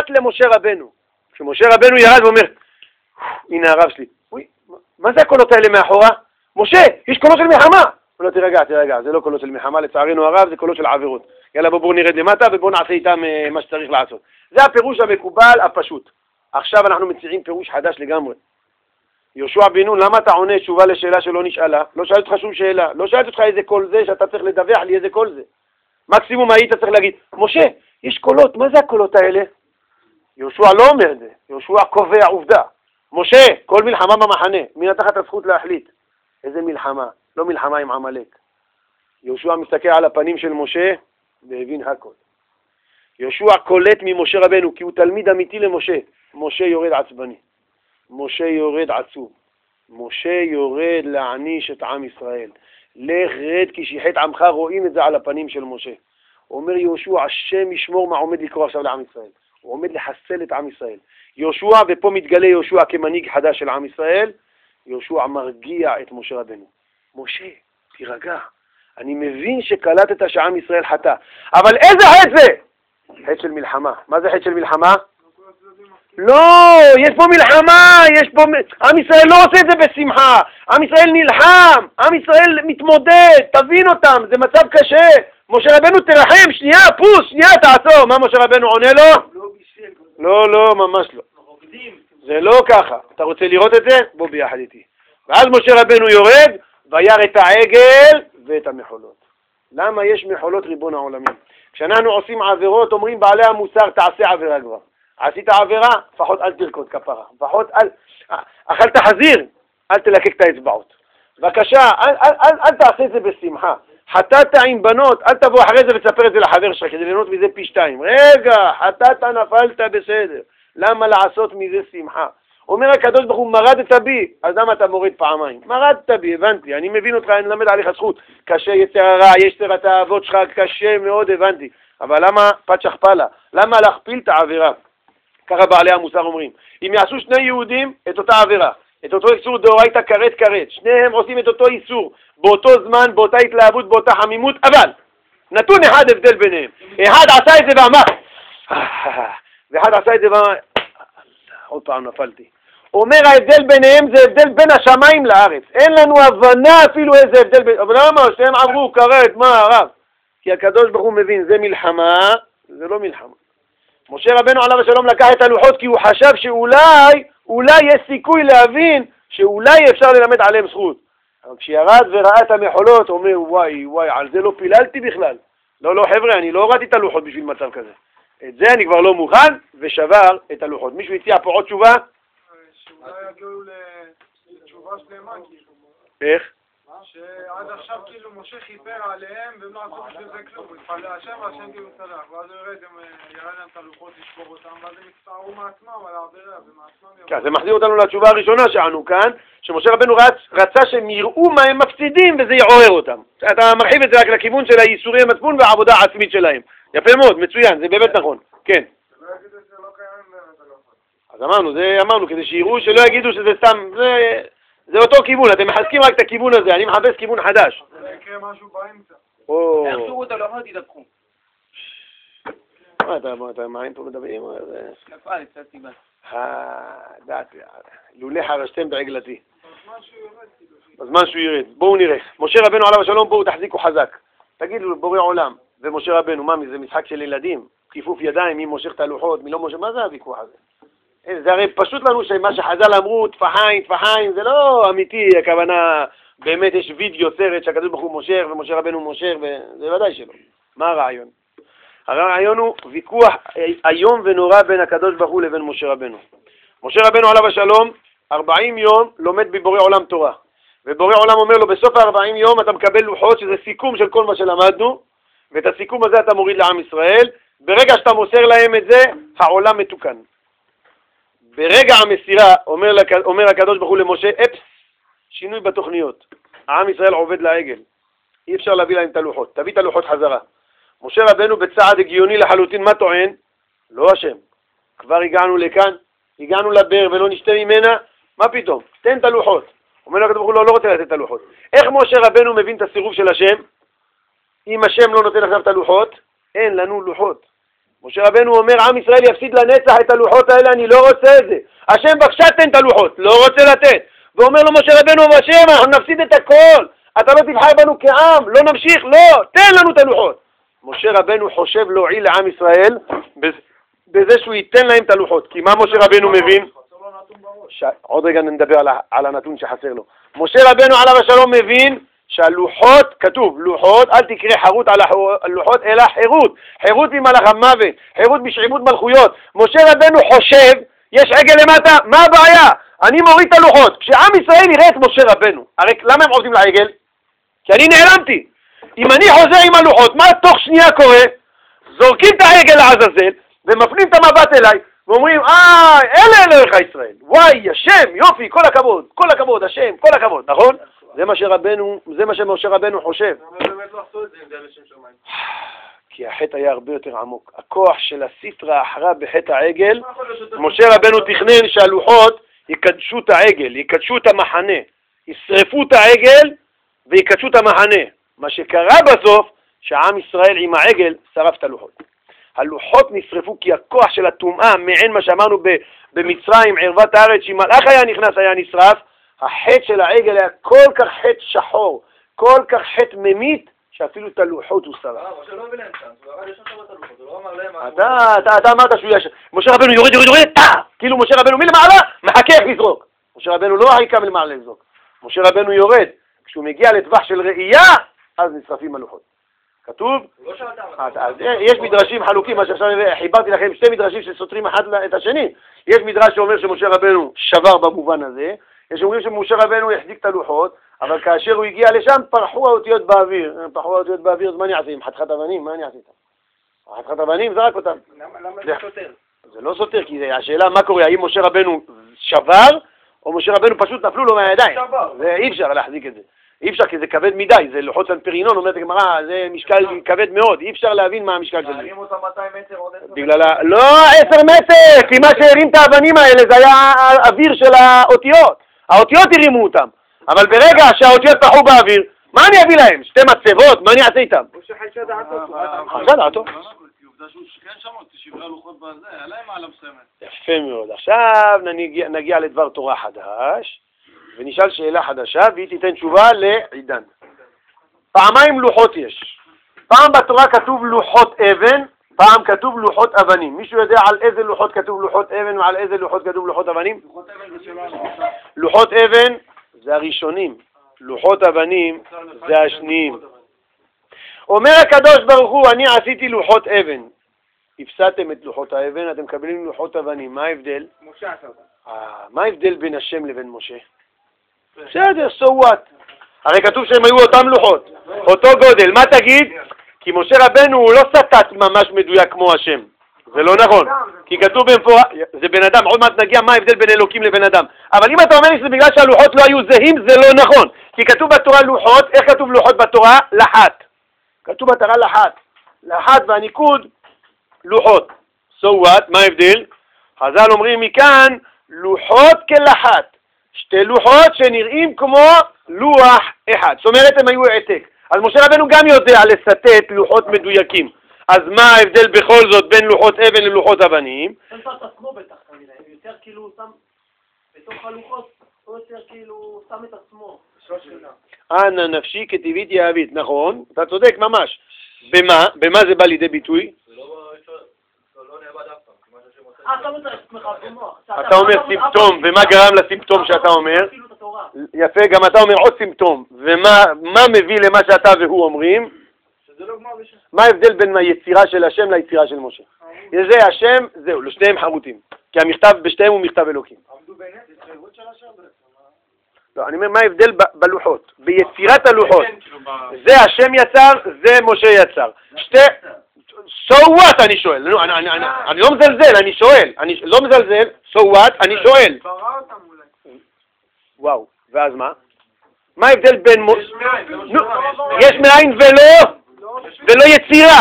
פרט למשה רבנו. כשמשה רבנו ירד ואומר, הנה הרב שלי, מה זה הקולות האלה מאחורה? משה, יש קולות של מלחמה. הוא לא, תרגע, זה לא קולות של מלחמה, לצערנו הרב, זה קולות של עבירות. יאללה, בואו נרד למטה ובואו נעשה איתם מה שצריך לעשות. זה הפירוש המקובל, הפשוט. עכשיו אנחנו מציעים פירוש חדש לגמרי. יהושע בן נון, למה אתה עונה תשובה לשאלה שלא נשאלה? לא שאלת אותך שום שאלה, לא שאלת אותך איזה קול זה, שאתה צריך לדווח לי איזה קול זה. מקסימום היית צריך להגיד, משה, יש קולות, מה זה הקולות האלה? יהושע לא אומר את זה, יהושע קובע עובדה. משה, כל מלחמה במחנה, מי נתן את הזכות להחליט? איזה מלחמה? לא מלחמה עם עמלק. יהושע מסתכל על הפנים של משה והבין הכל. יהושע קולט ממשה רבנו, כי הוא תלמיד אמיתי למשה. משה יורד עצבני. משה יורד עצוב. משה יורד להעניש את עם ישראל. לך רד כי שיחת עמך, רואים את זה על הפנים של משה. אומר יהושע, השם ישמור מה עומד לקרוא עכשיו לעם ישראל. הוא עומד לחסל את עם ישראל. יהושע, ופה מתגלה יהושע כמנהיג חדש של עם ישראל, יהושע מרגיע את משה רבנו. משה, תירגע. אני מבין שקלטת שעם ישראל חטא. אבל איזה חטא זה? חטא של מלחמה. מה זה חטא של מלחמה? לא, יש פה מלחמה, יש פה... עם ישראל לא עושה את זה בשמחה. עם ישראל נלחם, עם ישראל מתמודד, תבין אותם, זה מצב קשה. משה רבנו תרחם, שנייה, פוס, שנייה, תעצור. מה משה רבנו עונה לו? לא, ממש לא. זה לא ככה. אתה רוצה לראות את זה? בוא ביחד איתי. ואז משה רבנו יורד, וירא את העגל ואת המחולות. למה יש מחולות ריבון העולמים? כשאנחנו עושים עבירות, אומרים בעלי המוסר, תעשה עבירה כבר. עשית עבירה, לפחות אל תרקוד כפרה. לפחות אכלת חזיר, אל תלקק את האצבעות. בבקשה, אל תעשה את זה בשמחה. חטאת עם בנות, אל תבוא אחרי זה ותספר את זה לחבר שלך, כדי ליהנות מזה פי 2. רגע, חטאת, נפלת, בסדר. למה לעשות מזה שמחה? אומר הקדוש ברוך הוא, מרדת בי, אז למה אתה מורד פעמיים? מרדת בי, הבנתי, אני מבין אותך, אני למד עליך זכות. קשה יצר הרע, יש צרת האבות שלך, קשה מאוד, הבנתי. אבל למה פתח פלה? למה להכפיל את העבירה? ככה בעלי המוסר אומרים. אם יעשו שני יהודים את אותה עבירה, את אותו איסור דאורייתא כרת כרת, שניהם עושים את אותו איסור, באותו זמן, באותה התלהבות, באותה חמימות, אבל נתון אחד הבדל ביניהם. אחד עשה את זה ואמר, ואחד עשה את זה ואמר, עוד פעם נפלתי. אומר ההבדל ביניהם זה הבדל בין השמיים לארץ. אין לנו הבנה אפילו איזה הבדל בין... אבל למה? שהם עברו כרת, מה הרב? כי הקדוש ברוך הוא מבין, זה מלחמה, זה לא מלחמה. משה רבנו עליו השלום לקח את הלוחות כי הוא חשב שאולי יש סיכוי להבין שאולי אפשר ללמד עליהם זכות. אבל כשירד וראה את המחולות, הוא אומר, וואי, על זה לא פיללתי בכלל. לא, חבר'ה, אני לא הורדתי את הלוחות בשביל מצב כזה. את זה אני כבר לא מוכן, ושבר את הלוחות. מישהו הציע פה עוד תשובה? שאולי יגיעו לתשובה שלמה, כאילו. איך? שעד עכשיו כאילו משה חיפר עליהם והם לא עשו בשביל זה כלום, הוא התפלל להשם והשם כאילו סלח, ואז הוא יראה להם את הלוחות לשבור אותם, ואז הם יצטערו מעצמם על העבירה ומעצמם כן, זה מחזיר אותנו לתשובה הראשונה שענו כאן, שמשה רבנו רצה שהם יראו מה הם מפסידים וזה יעורר אותם. אתה מרחיב את זה רק לכיוון של הייסורי המצפון והעבודה העצמית שלהם. יפה מאוד, מצוין, זה באמת נכון. כן. אז אמרנו, כדי שיראו שלא יגידו שזה סתם, זה אותו כיוון, אתם מחזקים רק את הכיוון הזה, אני מחפש כיוון חדש. זה יקרה משהו באמצע. יחזרו אותו לא עוד ידבחו. אתה מה פה מדברים? נפל, קצת סיבה. דעתי, לולא חרשתם בעגלתי. בזמן שהוא ירד. בואו נראה. משה רבנו עליו השלום, בואו תחזיקו חזק. תגידו לו, בורא עולם, ומשה רבנו, מה, זה משחק של ילדים? כיפוף ידיים, מי מושך את הלוחות, מי לא מושך, מה זה הוויכוח הזה? זה הרי פשוט לנו שמה שחז"ל אמרו, טפחיים, זה לא אמיתי, הכוונה, באמת יש וידאו, סרט שהקדוש ברוך הוא מושך ומשה רבנו מושך, וזה ודאי שלא. מה הרעיון? הרעיון הוא ויכוח איום ונורא בין הקדוש ברוך הוא לבין משה רבנו. משה רבנו עליו השלום, 40 יום לומד בבורא עולם תורה. ובורא עולם אומר לו, בסוף ה-40 יום אתה מקבל לוחות, שזה סיכום של כל מה שלמדנו, ואת הסיכום הזה אתה מוריד לעם ישראל. ברגע שאתה מוסר להם את זה, העולם מתוקן. ברגע המסירה, אומר הקדוש ברוך הוא למשה, שינוי בתוכניות. העם ישראל עובד לעגל. אי אפשר להביא להם את הלוחות. תביא את הלוחות חזרה. משה רבנו בצעד הגיוני לחלוטין, מה טוען? לא השם. כבר הגענו לכאן, הגענו לבאר ולא נשתה ממנה, מה פתאום? תן את הלוחות. אומר הקדוש ברוך הוא, לא רוצה לתת את הלוחות. איך משה רבנו מבין את הסירוב של השם? אם השם לא נותן עכשיו את הלוחות, אין לנו לוחות. משה רבנו אומר, עם ישראל יפסיד לנצח את הלוחות האלה, אני לא רוצה את זה. השם בבקשה תן את הלוחות, לא רוצה לתת. ואומר לו משה רבנו, השם, אנחנו נפסיד את הכל. אתה לא תבחר בנו כעם, לא נמשיך, לא, תן לנו את הלוחות. משה רבנו חושב להועיל לעם ישראל בזה שהוא ייתן להם את הלוחות. כי מה משה רבנו מבין? עוד רגע נדבר על הנתון שחסר לו. משה רבנו עליו השלום מבין שהלוחות, כתוב, לוחות, אל תקרא חרות על הלוחות, אלא חירות. חירות ממלאך המוות, חירות בשעבוד מלכויות. משה רבנו חושב, יש עגל למטה, מה הבעיה? אני מוריד את הלוחות. כשעם ישראל יראה את משה רבנו, הרי למה הם עובדים לעגל? כי אני נעלמתי. אם אני חוזר עם הלוחות, מה תוך שנייה קורה? זורקים את העגל לעזאזל, ומפנים את המבט אליי, ואומרים, אלה אלוהיך ישראל. וואי, השם, יופי, כל הכבוד, השם, כל הכבוד, נכון? זה מה שמשה רבנו חושב. אבל באמת לא עשו את זה עם זה לשם שמיים. כי החטא היה הרבה יותר עמוק. הכוח של הסטרא אחרא בחטא העגל, משה רבנו תכנן שהלוחות יקדשו את העגל, יקדשו את המחנה, ישרפו את העגל ויקדשו את המחנה. מה שקרה בסוף, שהעם ישראל עם העגל שרף את הלוחות. הלוחות נשרפו כי הכוח של הטומאה, מעין מה שאמרנו במצרים, ערוות הארץ, שמלאך היה נכנס, היה נשרף. החטא של העגל היה כל כך חטא שחור, כל כך חטא ממית, שאפילו את הלוחות הוא שרף. משה לא הביא להם כאן, הוא ירד ישר את הלוחות, הוא לא אמר להם... אתה אמרת שהוא ישר, משה רבנו יורד, כאילו משה רבנו מלמעלה, מחכה איך לזרוק. משה רבנו לא חיכה מלמעלה לזרוק. משה רבנו יורד, כשהוא מגיע לטווח של ראייה, אז נשרפים הלוחות. כתוב? יש מדרשים חלוקים, מה שעכשיו חיברתי לכם שתי מדרשים שסותרים אחד את השני. יש מדרש שאומר שמשה רבנו שבר במובן הזה, יש אומרים שמשה רבנו החזיק את הלוחות, אבל כאשר הוא הגיע לשם פרחו האותיות באוויר. אז מה אני אעשה עם חתיכת אבנים? מה אני אעשה איתם? חתיכת אבנים זרק אותם. למה זה סותר? זה לא סותר, כי השאלה מה קורה, האם משה רבנו שבר, או משה רבנו פשוט נפלו לו מהידיים. זה אי אפשר להחזיק את זה. אי אפשר, כי זה כבד מדי, זה לוחות סנפרינון, אומרת הגמרא, זה משקל כבד מאוד, אי אפשר להבין מה המשקל של זה. מעלים אותם 200 מטר עוד 10 מטר? בגלל לא 10 מטר, כי מה שהרים את האבנים האלה זה היה האוויר של האותיות. האותיות הרימו אותם, אבל ברגע שהאותיות פחו באוויר, מה אני אביא להם? שתי מצבות, מה אני אעשה איתם? הוא שחיישה דעתו. חיישה דעתו. עובדה שהוא שכן שם עוד 7 לוחות בזה, עליהם מעלה מסוימת. יפה מאוד. עכשיו נגיע לדבר תורה חדש, ונשאל שאלה חדשה, והיא תיתן תשובה לעידן. פעמיים לוחות יש. פעם בתורה כתוב לוחות אבן, פעם כתוב לוחות אבנים. מישהו יודע על איזה לוחות כתוב לוחות אבן ועל איזה לוחות כתוב לוחות אבנים? לוחות אבן זה הראשונים, לוחות אבנים זה השניים. אומר הקדוש ברוך הוא, אני עשיתי לוחות אבן. הפסדתם את לוחות האבן, אתם מקבלים לוחות אבנים. מה ההבדל? משה עשה אותם. מה ההבדל בין השם לבין משה? בסדר, so what? הרי כתוב שהם היו אותם לוחות, אותו גודל. מה תגיד? כי משה רבנו הוא לא סטט ממש מדויק כמו השם. זה לא נכון. כי כתוב במפורש, זה בן אדם, עוד מעט נגיע מה ההבדל בין אלוקים לבן אדם. אבל אם אתה אומר לי שזה בגלל שהלוחות לא היו זהים, זה לא נכון. כי כתוב בתורה לוחות, איך כתוב לוחות בתורה? לחת. כתוב בתורה לחת. לחת והניקוד, לוחות. So what? מה ההבדל? חז"ל אומרים מכאן, לוחות כלחת. שתי לוחות שנראים כמו לוח אחד. זאת אומרת הם היו העתק. אז משה רבנו גם יודע לסטט לוחות מדויקים. אז מה ההבדל בכל זאת בין לוחות אבן ללוחות אבנים? שם את עצמו בטח כנראה, יותר כאילו שם בתוך הלוחות, או יותר כאילו שם את עצמו. אנא נפשי כטבעית יהבית, נכון, אתה צודק ממש. במה זה בא לידי ביטוי? זה לא נאבד אף פעם. אתה אומר את עצמך במוח. אתה אומר סימפטום, ומה גרם לסימפטום שאתה אומר? יפה, גם אתה אומר עוד סימפטום, ומה מביא למה שאתה והוא אומרים? מה ההבדל בין היצירה של השם ליצירה של משה? זה השם, זהו, לשניהם חרוטים, כי המכתב בשתיהם הוא מכתב אלוקים. עמדו ביניהם, זה התחייבות של השם בעצם. לא, אני אומר, מה ההבדל בלוחות? ביצירת הלוחות. זה השם יצר, זה משה יצר. So what אני שואל? אני לא מזלזל, אני שואל. אני לא מזלזל, so what אני שואל. ברא אותם אולי. וואו, ואז מה? מה ההבדל בין... יש מאין ולא יצירה.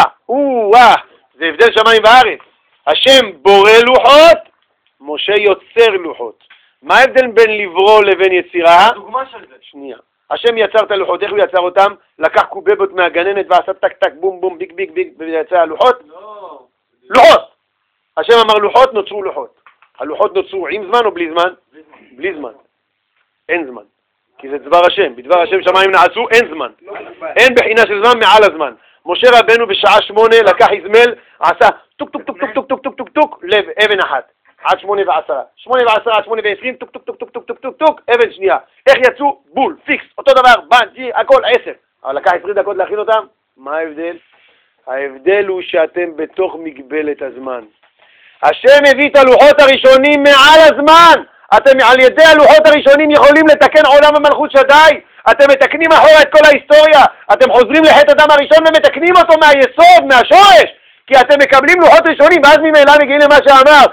זה הבדל שמיים וארץ. השם בורא לוחות, משה יוצר לוחות. מה ההבדל בין לברוא לבין יצירה? דוגמה של זה. שנייה. השם יצר את הלוחות, איך הוא יצר אותם? לקח קובבות מהגננת ועשה טק טק בום בום ביג ביג ביג ויצא הלוחות? לא, לוחות. השם אמר לוחות, נוצרו לוחות. הלוחות נוצרו עם זמן או בלי זמן? בלי זמן. אין זמן. כי זה דבר השם. בדבר השם שמיים נעשו, אין זמן. אין בחינה של זמן מעל הזמן. משה רבנו בשעה 8 לקח איזמל, עשה טוק טוק טוק טוק טוק טוק טוק טוק טוק, לב, אבן אחת. עד 8:10. 8:10 עד 8:20, טוק טוק טוק טוק טוק טוק טוק טוק, אבן שנייה. איך יצאו? בול, פיקס, אותו דבר, בנג'י, הכל 10. אבל לקח 20 דקות להכין אותם? מה ההבדל? ההבדל הוא שאתם בתוך מגבלת הזמן. השם הביא את הלוחות הראשונים מעל הזמן. אתם על ידי הלוחות הראשונים יכולים לתקן עולם המלכות שדי. אתם מתקנים אחורה את כל ההיסטוריה. אתם חוזרים לחטא אדם הראשון ומתקנים אותו מהיסוד, מהשורש. כי אתם מקבלים לוחות ראשונים, ואז ממילא מגיעים למה שאמר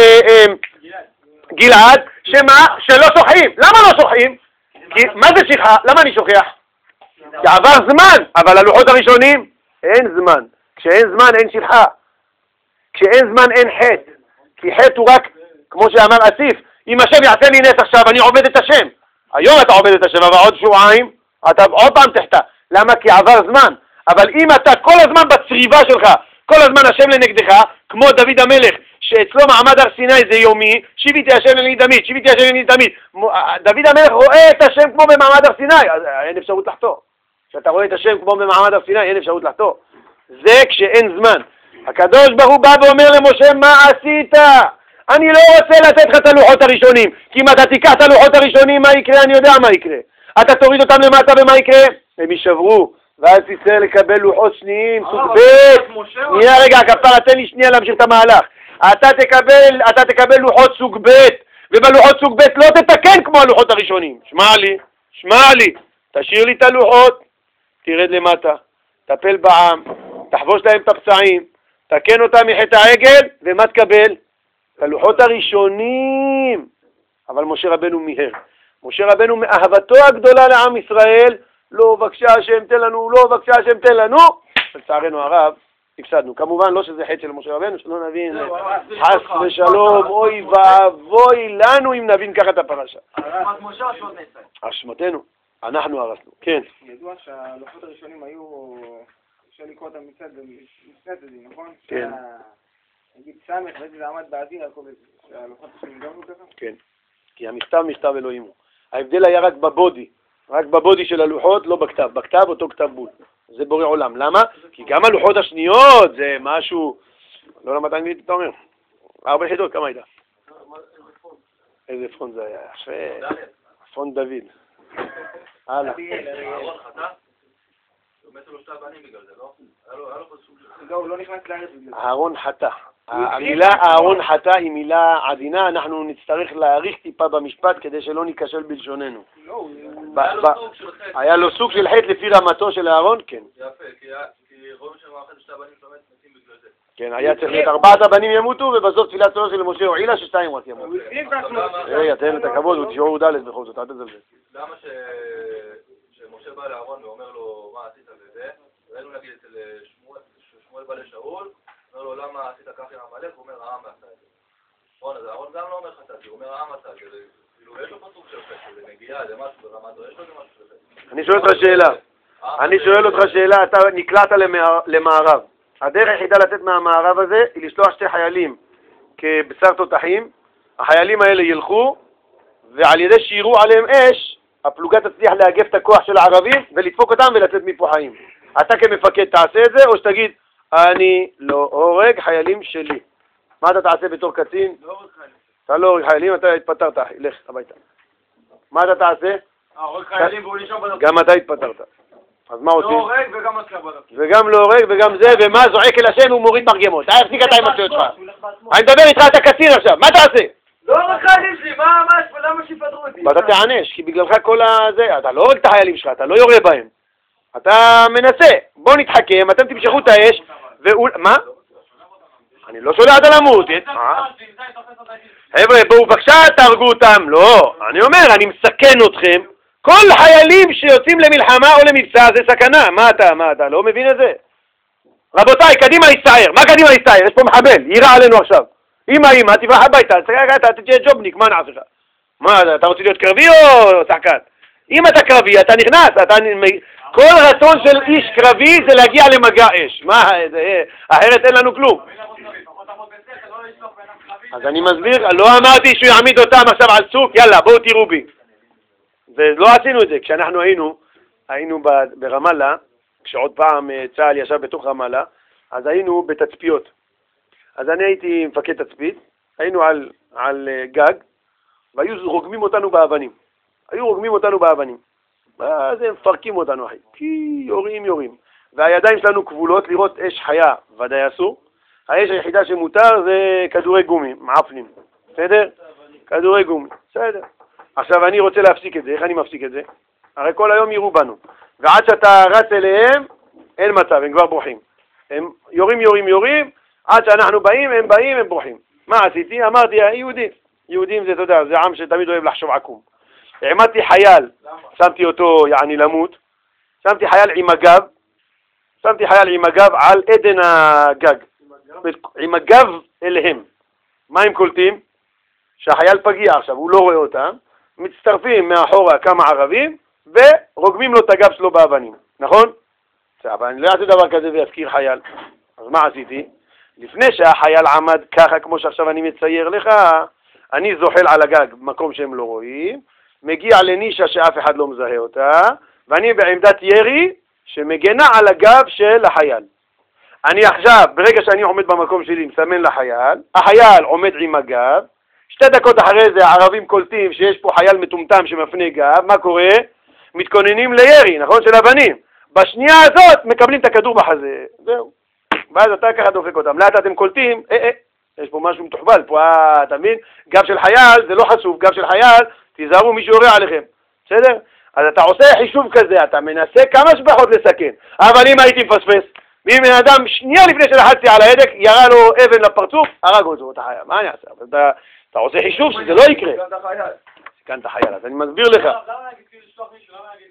גלעד, שלא שוכחים. למה לא שוכחים? מה זה שכחה? למה אני שוכח? כי עבר זמן, אבל הלוחות הראשונים אין זמן. כשאין זמן אין שכחה. כשאין זמן אין חטא. כי חטא הוא רק, כמו שאמר אסיף, אם השם יעשה לי נס עכשיו, אני עובד את השם. היום אתה עובד את השם, אבל עוד שבועיים, אתה עוד פעם תחטא. למה? כי עבר זמן. אבל אם אתה כל הזמן בצריבה שלך, כל הזמן השם לנגדך, כמו דוד המלך, שאצלו מעמד הר סיני זה יומי, שיביתי השם לני תמיד, שיביתי השם לני תמיד. דוד המלך רואה את השם כמו במעמד הר סיני, אז אין אפשרות לחטוא. כשאתה רואה את השם כמו במעמד הר סיני, אין אפשרות לחטוא. זה כשאין זמן. הקדוש ברוך הוא בא ואומר למשה, מה עשית? אני לא רוצה לתת לך את הלוחות הראשונים, כי אם אתה תיקח את הלוחות הראשונים, מה יקרה? אני יודע מה יקרה. אתה תוריד אותם למטה ומה יקרה? הם יישברו, ואז תצטרך לקבל לוחות שניים, סוג ב'. נהיה רגע, כפרה, תן לי שנייה להמשיך את המהלך. אתה תקבל לוחות סוג ב', ובלוחות סוג ב' לא תתקן כמו הלוחות הראשונים. שמע לי, תשאיר לי את הלוחות, תרד למטה, תפל בעם, תחבוש להם את הפצעים, תקן אותם מחטא העגל, ומה תקבל? הלוחות הראשונים. אבל משה רבנו מיהר. משה רבנו מאהבתו הגדולה לעם ישראל, לא בבקשה השם תן לנו, לא בבקשה השם תן לנו. לצערנו הרב, הפסדנו. כמובן לא שזה חטא של משה רבנו, שלא נבין, חס ושלום, אוי ואבוי לנו אם נבין ככה את הפרשה. אשמתנו, אנחנו הרסנו. כן. ידוע שהלוחות הראשונים היו, אפשר לקרוא אותם מצד צדדים, נכון? כן. נגיד סמך, ואיזה זה עמד באוויר, שהלוחות הראשונים גם לא ככה? כן. כי המכתב מכתב אלוהים הוא. ההבדל היה רק בבודי. רק בבודי של הלוחות, לא בכתב. בכתב אותו כתב בול. זה בורא עולם. למה? כי גם הלוחות השניות זה משהו... לא למדת אנגלית, אתה אומר. 4 יחידות, כמה הייתה? איזה פרונט זה היה? יפה. פרונט דוד. הלאה. אהרון חטא? הוא מתו לו 2 בנים בגלל זה, לא? היה לו פסוק של... לא, הוא לא נכנס לארץ בגלל זה. אהרון חטא. המילה אהרון חטא היא מילה עדינה, אנחנו נצטרך להאריך טיפה במשפט כדי שלא ניכשל בלשוננו. היה לו סוג של חטא לפי רמתו של אהרון? כן. יפה, כי רואים שם אחת 2 בנים באמת מתים בגלל זה. כן, היה צריך להיות 4 הבנים ימותו, ובסוף תפילת צורו של משה הועילה ש2 רק ימותו. רגע, תן את הכבוד, הוא תשיעור ד' בכל זאת, אל תזלזל. למה שמשה בא לאהרון ואומר לו מה עשית וזה, ראינו נגיד אצל שמואל בא לשאול, אומר לו למה עשית כך עם עמלק, הוא אומר העם עשה את זה. נכון, אז אהרון גם לא אומר חטאתי, הוא אומר העם עשה את זה, כאילו יש לו פסוק של חטא, זה נגיעה, זה משהו ברמת, יש לו זה משהו של חטא. אני שואל אותך שאלה, אתה נקלעת למערב. הדרך היחידה לצאת מהמערב הזה היא לשלוח 2 חיילים כבשר תותחים, החיילים האלה ילכו, ועל ידי שירו עליהם אש, הפלוגה תצליח לאגף את הכוח של הערבים ולדפוק אותם ולצאת מפה חיים. אתה כמפקד תעשה את זה, או שתגיד, אני לא הורג חיילים שלי. מה אתה תעשה בתור קצין? לא הורג חיילים. אתה לא הורג חיילים, אתה התפטרת, לך הביתה. מה אתה תעשה? הורג חיילים והוא נשאר בדרך. גם אתה התפטרת. אז מה עושים? לא הורג וגם נשאר בדרך. וגם לא הורג וגם זה, ומה זועק אל השם ומוריד מרגמות. הפסיק אתה עם הצויות שלך. אני מדבר איתך, אתה קצין עכשיו, מה תעשה? לא הורג חיילים שלי, למה שיפטרו אותי? ואתה תענש, כי בגללך כל הזה, אתה לא הורג את החיילים שלך, אתה לא יורה בהם. אתה מנסה, בוא נתחכם, אתם תמשכו את האש, מה? אני לא שולח על למות. חבר'ה, בואו בבקשה תהרגו אותם. לא, אני אומר, אני מסכן אתכם. כל חיילים שיוצאים למלחמה או למבצע זה סכנה. מה אתה לא מבין את זה? רבותיי, קדימה יסתער. מה קדימה יסתער? יש פה מחבל, יירה עלינו עכשיו. אמא, תברח הביתה, אתה תהיה ג'ובניק, מה נעשה לך? מה, אתה רוצה להיות קרבי או שחקן? אם אתה קרבי, אתה נכנס, כל רצון של איש קרבי זה להגיע למגע אש. מה, אחרת אין לנו כלום. אז אני מסביר, לא אמרתי שהוא יעמיד אותם עכשיו על סוג, יאללה, בואו תראו בי. ולא עשינו את זה. כשאנחנו היינו ברמאללה, כשעוד פעם צה"ל ישב בתוך רמאללה, אז היינו בתצפיות. אז אני הייתי מפקד תצפית, היינו על גג, והיו רוגמים אותנו באבנים. אז הם מפרקים אותנו, אחי. כי יורים. והידיים שלנו כבולות, לראות אש חיה ודאי אסור. האש היחידה שמותר זה כדורי גומי, מעפנים. בסדר? כדורי גומי. בסדר. עכשיו אני רוצה להפסיק את זה. איך אני מפסיק את זה? הרי כל היום יראו בנו. ועד שאתה רץ אליהם, אין מצב, הם כבר בורחים. הם יורים, עד שאנחנו באים, הם בורחים. מה עשיתי? אמרתי, יהודים זה, אתה יודע, זה עם שתמיד אוהב לחשוב עקום. העמדתי חייל, שמתי אותו למות, שמתי חייל עם הגב על עדן הגג, עם הגב אליהם. מה הם קולטים? שהחייל פגיע עכשיו, הוא לא רואה אותם, מצטרפים מאחורה כמה ערבים, ורוגמים לו את הגב שלו באבנים, נכון? אבל אני לא אעשה דבר כזה ואזכיר חייל. אז מה עשיתי? לפני שהחייל עמד ככה, כמו שעכשיו אני מצייר לך, אני זוחל על הגג במקום שהם לא רואים, מגיע לנישה שאף אחד לא מזהה אותה, ואני בעמדת ירי שמגנה על הגב של החייל. אני עכשיו, ברגע שאני עומד במקום שלי, מסמן לחייל, החייל עומד עם הגב, 2 דקות אחרי זה הערבים קולטים שיש פה חייל מטומטם שמפנה גב, מה קורה? מתכוננים לירי, נכון? של אבנים. בשנייה הזאת מקבלים את הכדור בחזה, זהו. ואז אתה ככה דופק אותם. לאט אתם קולטים, יש פה משהו מתוחבל, פה, אתה מבין? גב של חייל, זה לא חשוב, גב של חייל, תיזהרו מישהו יורה עליכם, בסדר? אז אתה עושה חישוב כזה, אתה מנסה כמה שפחות לסכן, אבל אם הייתי מפספס, אם בן אדם שנייה לפני שלחצתי על ההדק, ירה לו אבן לפרצוף, הרג אותו, אתה חייל, מה אני אעשה? אתה עושה חישוב שזה לא יקרה. כאן אתה חייל, אז אני מסביר לך. למה נגיד כאילו לשלוח מישהו, למה נגיד,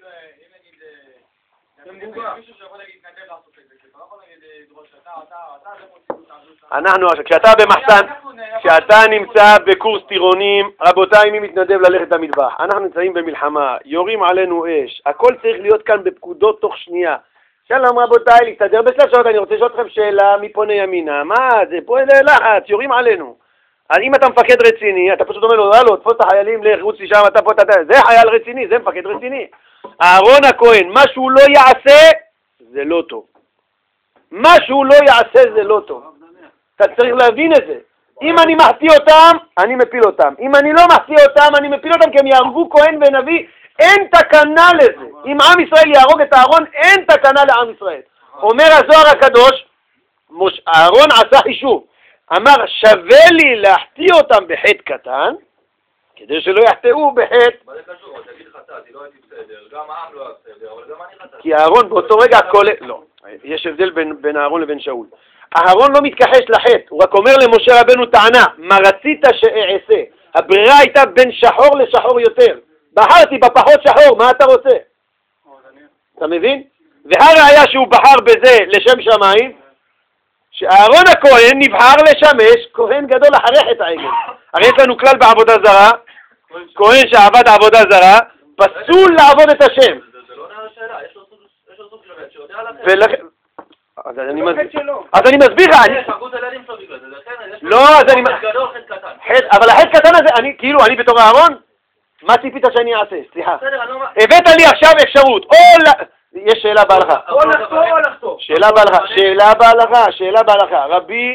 אם נגיד, מישהו שיכול להגיד נדב לעשות את זה, לא יכול להגיד דרוש, אנחנו, כשאתה במחסן, כשאתה נמצא בקורס טירונים, רבותיי, מי מתנדב ללכת למטבח? אנחנו נמצאים במלחמה, יורים עלינו אש, הכל צריך להיות כאן בפקודות תוך שנייה. שלום רבותיי, להסתדר בשלב שעות, אני רוצה לשאול אתכם שאלה, מי פונה ימינה? מה זה? פה איזה לחץ, יורים עלינו. אז אם אתה מפקד רציני, אתה פשוט אומר לו, לא, תפוס את החיילים, לחוץ לי שם, אתה פה, זה חייל רציני, זה מפקד רציני. אהרון הכהן, מה שהוא לא יעשה, זה לא טוב. מה שהוא לא יעשה זה לא טוב. אתה צריך להבין את זה. אם אני מחטיא אותם, אני מפיל אותם. אם אני לא מחטיא אותם, אני מפיל אותם כי הם יהרגו כהן ונביא. אין תקנה לזה. אם עם ישראל יהרוג את אהרון, אין תקנה לעם ישראל. אומר הזוהר הקדוש, אהרון עשה חישוב. אמר, שווה לי להחטיא אותם בחטא קטן, כדי שלא יחטאו בחטא. מה זה קשור? תגיד חטאתי, לא הייתי בסדר, גם העם לא היה בסדר, אבל גם אני חטאתי. כי אהרון באותו רגע לא. יש הבדל בין אהרון לבין שאול. אהרון לא מתכחש לחטא, הוא רק אומר למשה רבנו טענה, מה רצית שאעשה? הברירה הייתה בין שחור לשחור יותר. בחרתי בפחות שחור, מה אתה רוצה? אתה מבין? והראיה שהוא בחר בזה לשם שמיים, שאהרון הכהן נבחר לשמש כהן גדול אחרי חטא העגל. הרי יש לנו כלל בעבודה זרה, כהן שעבד עבודה זרה, פסול לעבוד את השם. זה לא נראה שאלה, יש לו סוג של בית שיודע על החטא. אז אני מסביר לך. לא, אז אני... אבל החטא קטן הזה, אני בתור אהרון, מה ציפית שאני אעשה? סליחה. הבאת לי עכשיו אפשרות, יש שאלה בהלכה. או לחתור או לחתור. שאלה בהלכה.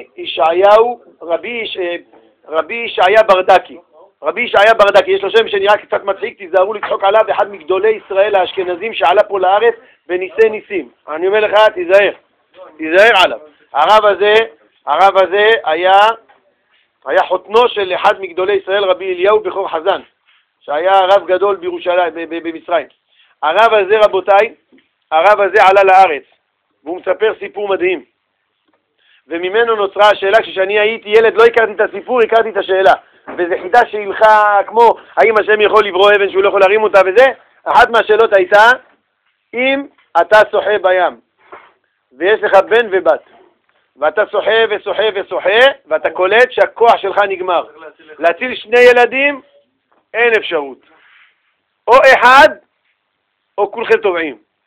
רבי ישעיה ברדקי, יש לו שם שנראה קצת מצחיק, תיזהרו לצחוק עליו, אחד מגדולי ישראל האשכנזים שעלה פה לארץ וניסי ניסים. אני אומר לך, תיזהר עליו. הרב הזה היה חותנו של אחד מגדולי ישראל, רבי אליהו בכור חזן, שהיה רב גדול בירושלים, במצרים. הרב הזה, רבותיי, עלה לארץ, והוא מספר סיפור מדהים. וממנו נוצרה השאלה, כשאני הייתי ילד לא הכרתי את הסיפור, הכרתי את השאלה. וזה חידה שהלכה כמו, האם השם יכול לברוא אבן שהוא לא יכול להרים אותה וזה? אחת מהשאלות הייתה, אם אתה שוחה בים, ויש לך בן ובת, ואתה שוחה ושוחה ושוחה, ואתה קולט שהכוח שלך נגמר. להציל 2 ילדים, אין אפשרות. או אחד, או כולכם טובעים.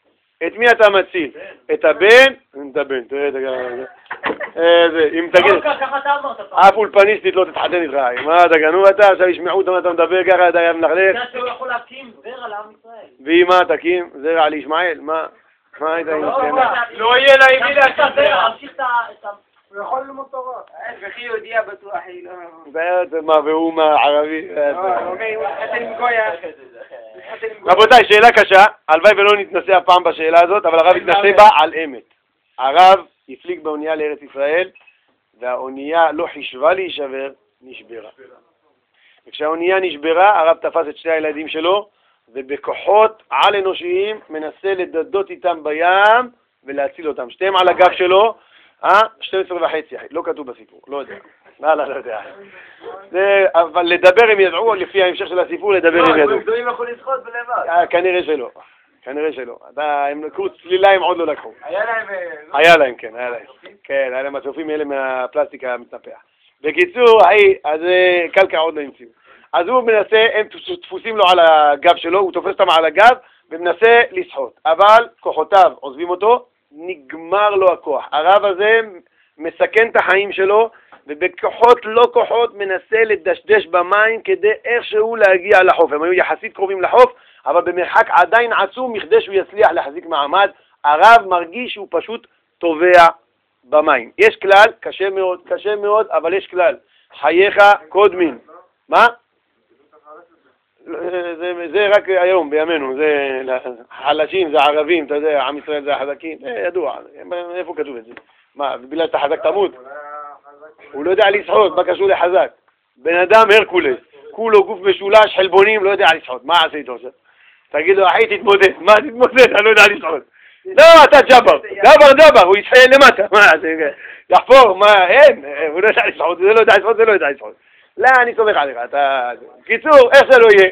את מי אתה מציל? את הבן? את הבן, תראה את הגן. אם תגיד, ככה אתה אמרת פעם. אף אולפניסטית לא תתחתן איתך. מה אתה גנוב אתה? עכשיו ישמעו אותם, אתה מדבר ככה, אתה היה מלכלך. אתה שהוא יכול להקים זרע לעם ישראל. ואם מה תקים? זרע לישמעאל? מה היית עם זה? לא יהיה לה עם מי להקים זרע. להמשיך את הוא יכול ללמוד תורה. וכי יהודייה בטוח היא לא... מה, והוא מה, ערבי? הוא התחתן עם גויה. רבותיי, שאלה קשה, הלוואי ולא נתנסה הפעם בשאלה הזאת, אבל הרב התנסה בה על אמת. הרב הפליג באונייה לארץ ישראל, והאונייה לא חישבה להישבר, נשברה. וכשהאונייה נשברה, הרב תפס את שני הילדים שלו, ובכוחות על אנושיים מנסה לדדות איתם בים ולהציל אותם. שתיהם על הגב שלו, 12.5, לא כתוב בסיפור, לא יודע. לא יודע. אבל לדבר הם ידעו, לפי ההמשך של הסיפור, לדבר הם ידעו. גדולים יכולים לשחות בלבד. כנראה שלא. כנראה שלא. הם לקחו צלילה, הם עוד לא לקחו. היה להם... היה להם, כן, היה להם. כן, היה להם הצופים האלה מהפלסטיק המתנפח. בקיצור, אז קלקה עוד לא המציאו. אז הוא מנסה, הם תפוסים לו על הגב שלו, הוא תופס אותם על הגב ומנסה לשחות. אבל כוחותיו עוזבים אותו, נגמר לו הכוח. הרב הזה מסכן את החיים שלו, ובכוחות לא כוחות מנסה לדשדש במים כדי איכשהו להגיע לחוף. הם היו יחסית קרובים לחוף, אבל במרחק עדיין עצום מכדי שהוא יצליח להחזיק מעמד. הרב מרגיש שהוא פשוט טובע במים. יש כלל, קשה מאוד, אבל יש כלל. חייך קודמים. מה? זה רק היום, בימינו, זה חלשים, זה ערבים, אתה יודע, עם ישראל זה החזקים, זה ידוע, איפה כתוב את זה? מה, בגלל שאתה חזק תמות? הוא לא יודע לשחות, מה קשור לחזק? בן אדם הרקולס, כולו גוף משולש, חלבונים, לא יודע לשחות, מה עשית עכשיו? תגיד לו, אחי תתמודד, מה תתמודד? אני לא יודע לשחות. לא, אתה ג'בר, הוא ישחה למטה, מה, יחפור, מה, אין, הוא לא יודע לשחות, זה לא יודע לשחות. לא, אני סומך עליך, אתה... קיצור, איך זה לא יהיה?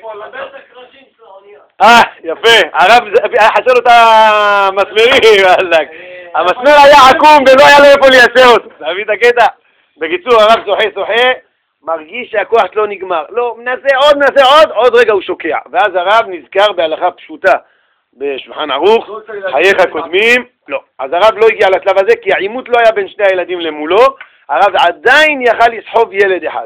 יפה, הרב, חסר לו את המסמרים, המסמר היה עקום ולא היה לו איפה לייצר אותו, תביא את הקטע. בקיצור, הרב שוחה, מרגיש שהכוח שלו נגמר. לא, מנסה עוד רגע הוא שוקע. ואז הרב נזכר בהלכה פשוטה בשולחן ערוך, חייך קודמים, לא. אז הרב לא הגיע לשלב הזה, כי העימות לא היה בין שני הילדים למולו, הרב עדיין יכל לסחוב ילד אחד.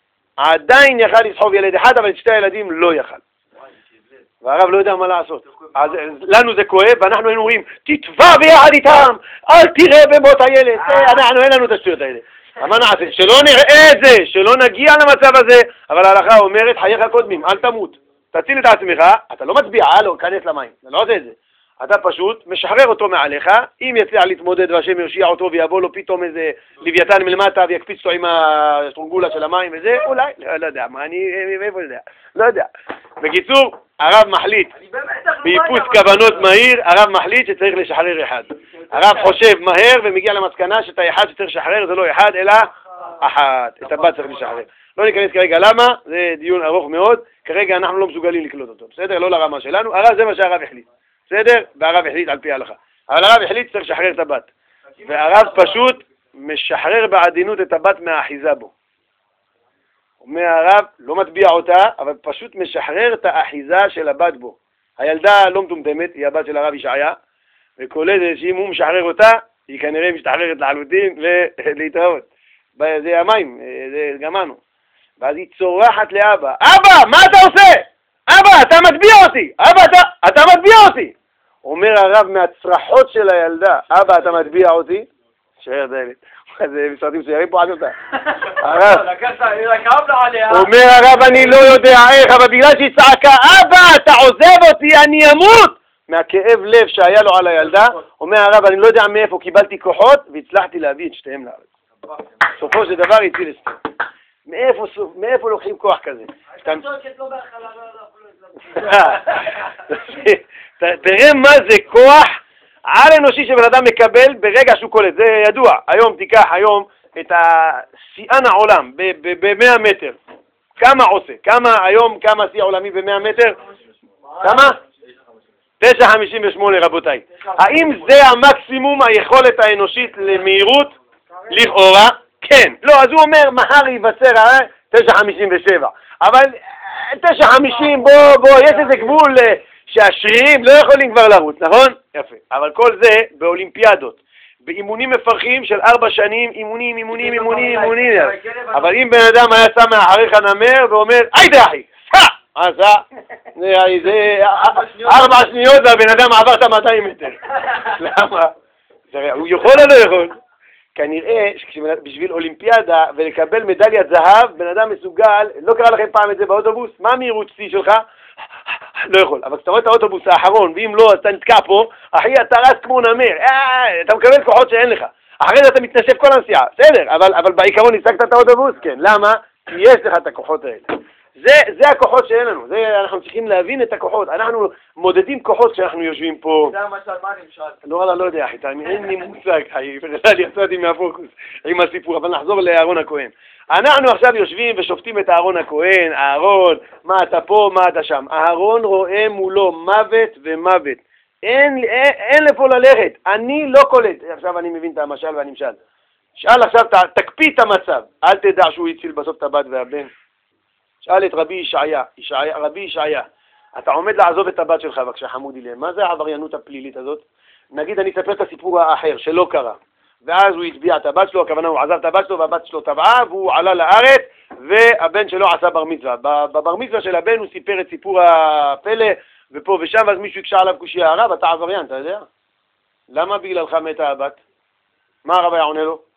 אבל את שתי הילדים לא יכל. והרב לא יודע מה לעשות. אז לנו זה כואב, ואנחנו היינו אומרים, תתבע ביחד איתם, אל תראה במות הילד. אין לנו את השטויות האלה. מה נעשה? שלא נראה את זה, שלא נגיע למצב הזה, אבל ההלכה אומרת, חייך קודמים, אל תמות. תציל את עצמך, אתה לא מצביע, לא, כנס למים. אתה לא עושה את זה. אתה פשוט משחרר אותו מעליך, אם יצליח להתמודד והשם ירשיע אותו ויבוא לו פתאום איזה לוויתן מלמטה ויקפיץ אותו עם הסטרונגולה של המים וזה, אולי, לא יודע, מה אני, איפה יודע, לא יודע. בקיצור, הרב מחליט, באיפוס כוונות מהיר, הרב מחליט שצריך לשחרר אחד. הרב חושב מהר ומגיע למסקנה שאת האחד שצריך לשחרר זה לא אחד אלא אחת, את הבת צריך לשחרר. לא ניכנס כרגע למה, זה דיון ארוך מאוד, כרגע אנחנו לא מסוגלים לקלוט אותו, בסדר? לא לרמה שלנו, הרב זה מה שהרב החליט. בסדר? והרב החליט על פי ההלכה. אבל הרב החליט צריך לשחרר את הבת. והרב פשוט משחרר בעדינות את הבת מהאחיזה בו. אומר הרב, לא מטביע אותה, אבל פשוט משחרר את האחיזה של הבת בו. הילדה לא מטומטמת, היא הבת של הרב ישעיה, וקולטת שאם הוא משחרר אותה, היא כנראה משתחררת לחלוטין ולהתראות. זה המים, זה גמרנו. ואז היא צורחת לאבא, אבא, מה אתה עושה? אבא, אתה מטביע אותי! אבא, אתה מטביע אותי! אומר הרב מהצרחות של הילדה, אבא, אתה מטביע אותי? שער דלת. זה משרדים שערים פה עד אותה. אומר הרב, אני לא יודע איך, אבל בגלל שהיא צעקה, אבא, אתה עוזב אותי, אני אמות! מהכאב לב שהיה לו על הילדה, אומר הרב, אני לא יודע מאיפה קיבלתי כוחות, והצלחתי להביא את שתיהם לארץ. סופו של דבר הציל את שתיהם. מאיפה לוקחים כוח כזה? תראה מה זה כוח על אנושי שבן אדם מקבל ברגע שהוא קולט, זה ידוע. היום תיקח היום את שיאן העולם ב-100 מטר, כמה עושה? כמה שיא עולמי ב-100 מטר? כמה? 9.58 רבותיי. האם זה המקסימום היכולת האנושית למהירות? לכאורה כן. לא, אז הוא אומר מחר ייווצר 9.57, אבל 9.50 בוא, יש איזה גבול שהשרירים לא יכולים כבר לרוץ, נכון? יפה. אבל כל זה באולימפיאדות, באימונים מפרכים של 4 שנים, אימונים. אבל אם בן אדם היה שם מאחריך נמר ואומר, היידה אחי, סע! זה 4 שניות והבן אדם עבר את 200 מטר. למה? הוא יכול או לא יכול? כנראה שבשביל אולימפיאדה ולקבל מדליית זהב, בן אדם מסוגל, לא קרה לכם פעם את זה באוטובוס, מה מהירות שיא שלך? לא יכול. אבל כשאתה רואה את האוטובוס האחרון, ואם לא, אז אתה נתקע פה, אחי, אתה רץ כמו נמר, אתה מקבל כוחות שאין לך. אחרי זה אתה מתנשף כל הנסיעה, בסדר, אבל בעיקרון השגת את האוטובוס, כן. למה? כי יש לך את הכוחות האלה. זה הכוחות שאין לנו, אנחנו צריכים להבין את הכוחות, אנחנו מודדים כוחות כשאנחנו יושבים פה. זה המשל, מה נמשל? לא יודע, אחי, אין לי מושג, אני יצאתי מהפוקוס עם הסיפור, אבל נחזור לאהרון הכהן. אנחנו עכשיו יושבים ושופטים את אהרון הכהן, אהרון, מה אתה פה, מה אתה שם. אהרון רואה מולו מוות ומוות, אין לפה ללכת, אני לא קולט. עכשיו אני מבין את המשל והנמשל. שאל עכשיו, תקפיא את המצב, אל תדע שהוא הציל בסוף את הבת והבן. שאל את רבי ישעיה, אתה עומד לעזוב את הבת שלך, בבקשה חמודי להם, מה זה העבריינות הפלילית הזאת? נגיד אני אספר את הסיפור האחר שלא קרה, ואז הוא הצביע את הבת שלו, הכוונה הוא עזב את הבת שלו והבת שלו טבעה, והוא עלה לארץ והבן שלו עשה בר מצווה. בבר מצווה של הבן הוא סיפר את סיפור הפלא, ופה ושם, אז מישהו יקשה עליו קושיה, הרב, אתה עבריין, אתה יודע? למה בגללך מתה הבת? מה הרב היה עונה לו?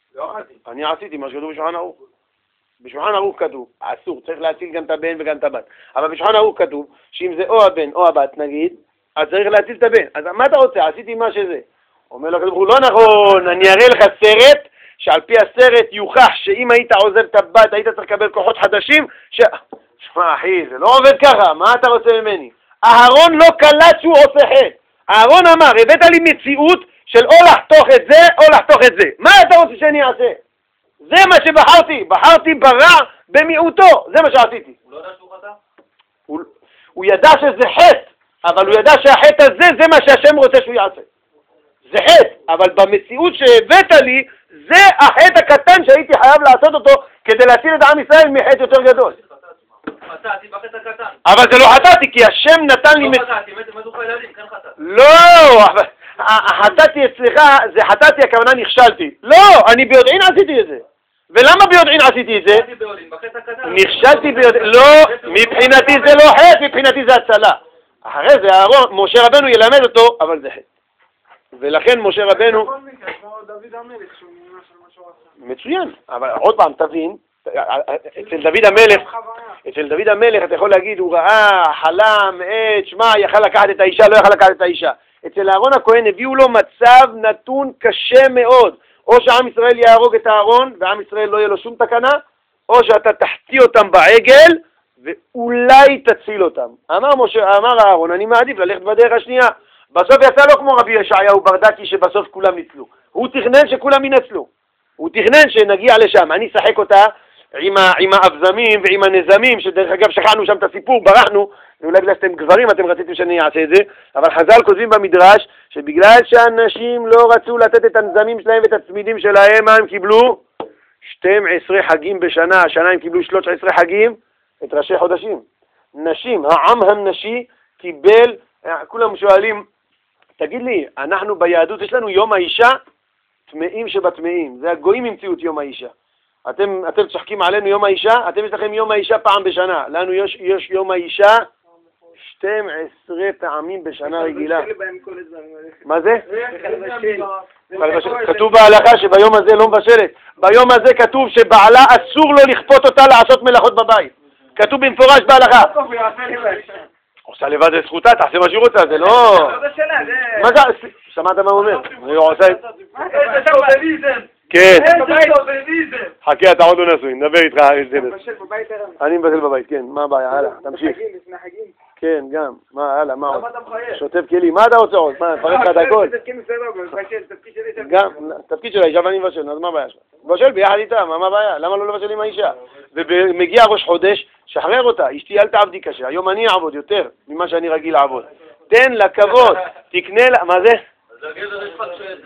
אני עשיתי מה שכתוב בשולחן ערוך. בשולחן ערוך כתוב, אסור, צריך להציל גם את הבן וגם את הבת. אבל בשולחן ערוך כתוב, שאם זה או הבן או הבת, נגיד, אז צריך להציל את הבן. אז מה אתה רוצה? עשיתי מה שזה. אומר לו, כתוב, לא נכון, אני אראה לך סרט, שעל פי הסרט יוכח שאם היית עוזב את הבת, היית צריך לקבל כוחות חדשים, שמע אחי, זה לא עובד ככה, מה אתה רוצה ממני? אהרון לא קלט שהוא עושה חטא. אהרון אמר, הבאת לי מציאות של או לחתוך את זה או לחתוך את זה. מה אתה רוצה שאני אעשה? זה מה בחרתי ברע במיעוטו, זה מה שעשיתי. הוא לא יודע שהוא חטא? הוא ידע שזה חטא, אבל הוא ידע שהחטא הזה זה מה שהשם רוצה שהוא יעשה. זה חטא, אבל במציאות שהבאת לי, זה החטא הקטן שהייתי חייב לעשות אותו כדי להציל את עם ישראל מחטא יותר גדול. חטאתי בחטא הקטן. אבל זה לא חטאתי, כי השם נתן לי... לא חטאתי, מתו לך ילדים, כן חטאת. לא, חטאתי אצלך, זה חטאתי, הכוונה נכשלתי. לא, אני ביודעין עשיתי את זה. ולמה ביודעין עשיתי את זה? נכשלתי ביודעין, לא, מבחינתי זה לא חטא, מבחינתי זה הצלה. אחרי זה משה רבנו ילמד אותו, אבל זה חטא. ולכן משה רבנו... מצוין, אבל עוד פעם תבין, אצל דוד המלך אתה יכול להגיד, הוא ראה, חלם, שמע, יכל לקחת את האישה, לא יכל לקחת את האישה. אצל אהרון הכהן הביאו לו מצב נתון קשה מאוד. או שעם ישראל יהרוג את אהרון, ועם ישראל לא יהיה לו שום תקנה, או שאתה תחטיא אותם בעגל, ואולי תציל אותם. אמר אהרון, אני מעדיף ללכת בדרך השנייה. בסוף יצא לו כמו רבי ישעיהו ברדקי, שבסוף כולם ניצלו. הוא תכנן שכולם ינצלו. הוא תכנן שנגיע לשם. אני אשחק אותה עם האבזמים ועם הנזמים, שדרך אגב שכחנו שם את הסיפור, ברחנו, ואולי בגלל שאתם גברים אתם רציתם שאני אעשה את זה, אבל חז"ל כותבים במדרש שבגלל שאנשים לא רצו לתת את הנזמים שלהם ואת הצמידים שלהם, מה הם קיבלו? 12 חגים בשנה, השנה הם קיבלו 13 חגים, את ראשי חודשים. נשים, העם הנשי קיבל, כולם שואלים, תגיד לי, אנחנו ביהדות יש לנו יום האישה, טמאים שבטמאים, זה הגויים המציאו את יום האישה. אתם צוחקים עלינו יום האישה, אתם יש לכם יום האישה פעם בשנה, לנו יש יום האישה 12 פעמים בשנה רגילה. מה זה? כתוב בהלכה שביום הזה לא מבשלת, ביום הזה כתוב שבעלה אסור לו לכפות אותה לעשות מלאכות בבית, כתוב במפורש בהלכה. עושה לבד את זכותה, תעשה מה שהיא רוצה, זה לא... מה זה? שמעת מה הוא אומר? איזה שוביניזם! כן. איזה שוביניזם! חכה, אתה עוד לא נשוי, נדבר איתך. אני מבשל בבית, כן, מה הבעיה? הלאה, תמשיך. כן, גם. מה, הלאה, מה עוד? שוטף כלים, מה אתה רוצה עוד? מה, נפרט לך את הכל? גם, תפקיד של האישה ואני מבשל, אז מה הבעיה שלך? מבשל ביחד איתה, מה הבעיה? למה לא לבשל עם האישה? ומגיע ראש חודש, שחרר אותה, אשתי אל תעבדי קשה, היום אני אעבוד יותר ממה שאני רגיל לעבוד. תן לה כבוד, תקנה לה, מה זה? זה הגבר יש לך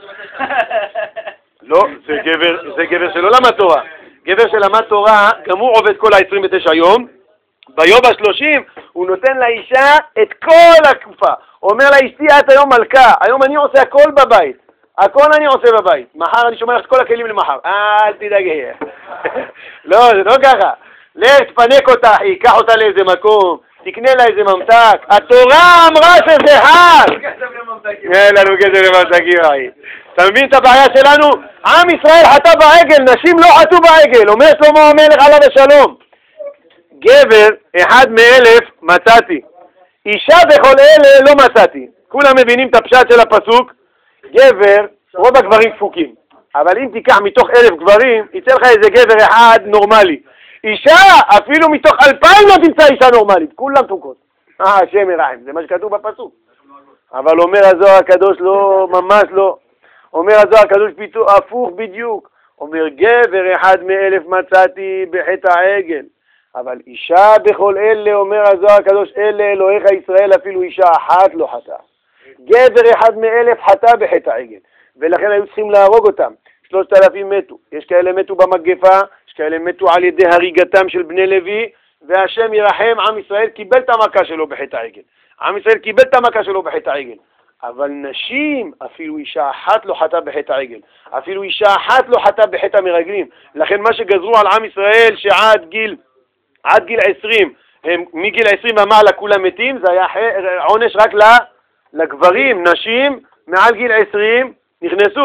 לא, זה גבר שלא למד תורה. גבר שלמד תורה, גם הוא עובד כל ה-29 יום, ביום ה-30 הוא נותן לאישה את כל הקופה. הוא אומר לה, אשתי, את היום מלכה, היום אני עושה הכל בבית. הכל אני עושה בבית. מחר אני שומר לך את כל הכלים למחר. אל תדאגי. לא, זה לא ככה. לך תפנק אותה, ייקח אותה לאיזה מקום, תקנה לה איזה ממתק. התורה אמרה שזה חג. אין לנו כסף לממתקים, אחי. אתה מבין את הבעיה שלנו? עם ישראל חטא בעגל, נשים לא חטאו בעגל. אומר שלמה המלך עליו השלום. גבר אחד מ-1000 מצאתי. אישה בכל אלה לא מצאתי. כולם מבינים את הפשט של הפסוק. גבר, רוב הגברים דפוקים. אבל אם תיקח מתוך 1000 גברים, יצא לך איזה גבר אחד נורמלי. אישה, אפילו מתוך 2000 לא תמצא אישה נורמלית. כולם דפוקות. השם ירחם, זה מה שכתוב בפסוק. אבל אומר הזוהר הקדוש לא, ממש לא. אומר הזוהר הקדוש הפוך בדיוק. אומר גבר אחד מ-1000 מצאתי בחטא העגל. אבל אישה בכל אלה, אומר הזוהר הקדוש, אלה אלוהיך ישראל, אפילו אישה אחת לא חטאה. גבר אחד מ-1000 חטא בחטא העגל, ולכן היו צריכים להרוג אותם. 3000 מתו. יש כאלה מתו במגפה, יש כאלה מתו על ידי הריגתם של בני לוי, והשם ירחם, עם ישראל קיבל את המכה שלו בחטא העגל. עם ישראל קיבל את המכה שלו בחטא העגל. אבל נשים, אפילו אישה אחת לא חטאה בחטא העגל. אפילו אישה אחת לא חטאה בחטא המרגלים. לכן מה שגזרו על עם ישראל שעד גיל 20, מגיל 20 ומעלה כולם מתים, זה היה עונש רק לגברים. נשים מעל גיל 20 נכנסו.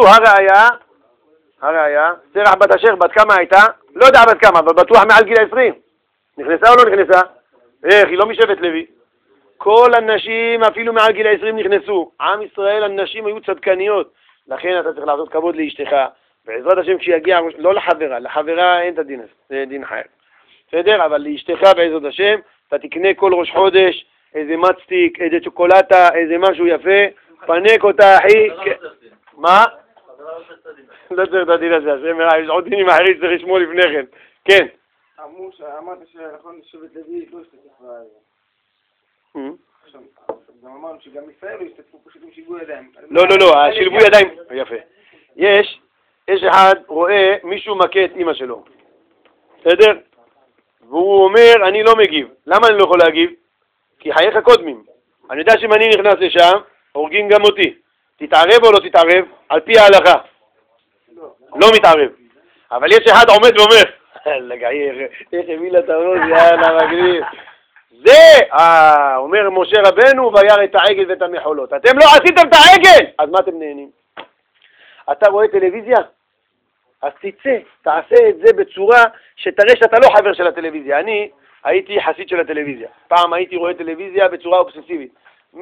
הראיה, סרח בת אשר, בת כמה הייתה? לא יודע בת כמה, אבל בטוח מעל גיל 20. נכנסה או לא נכנסה? איך, היא לא משבט לוי. כל הנשים אפילו מעל גיל 20 נכנסו. עם ישראל, הנשים היו צדקניות. לכן אתה צריך לעשות כבוד לאשתך. בעזרת השם כשיגיע, לא לחברה אין את הדין הזה, זה דין חייב. בסדר? אבל לאשתך בעזרת השם, אתה תקנה כל ראש חודש, איזה מצטיק, איזה צ'וקולטה, איזה משהו יפה, פנק אותה, אחי. מה? לא צריך את הדין הזה, יש עוד דינים אחרים שצריך לשמוע לפני כן. כן. אמרת שנכון שבט לוי לא השתתף גם אמרנו שגם ישראל לא השתתפו פשוט עם שילבו ידיים. לא, השילבו ידיים, יפה. יש אחד רואה מישהו מכה את אמא שלו, בסדר? והוא אומר, אני לא מגיב. למה אני לא יכול להגיב? כי חייך קודמים. אני יודע שאם אני נכנס לשם, הורגים גם אותי. תתערב או לא תתערב? על פי ההלכה. לא מתערב. אבל יש אחד עומד ואומר, איך הביא לה את הראש, יאללה מגניב. זה, אומר משה רבנו, וירא את העגל ואת המחולות. אתם לא עשיתם את העגל! אז מה אתם נהנים? אתה רואה טלוויזיה? אז תצא, תעשה את זה בצורה שתראה שאתה לא חבר של הטלוויזיה. אני הייתי חסיד של הטלוויזיה. פעם הייתי רואה טלוויזיה בצורה אובססיבית.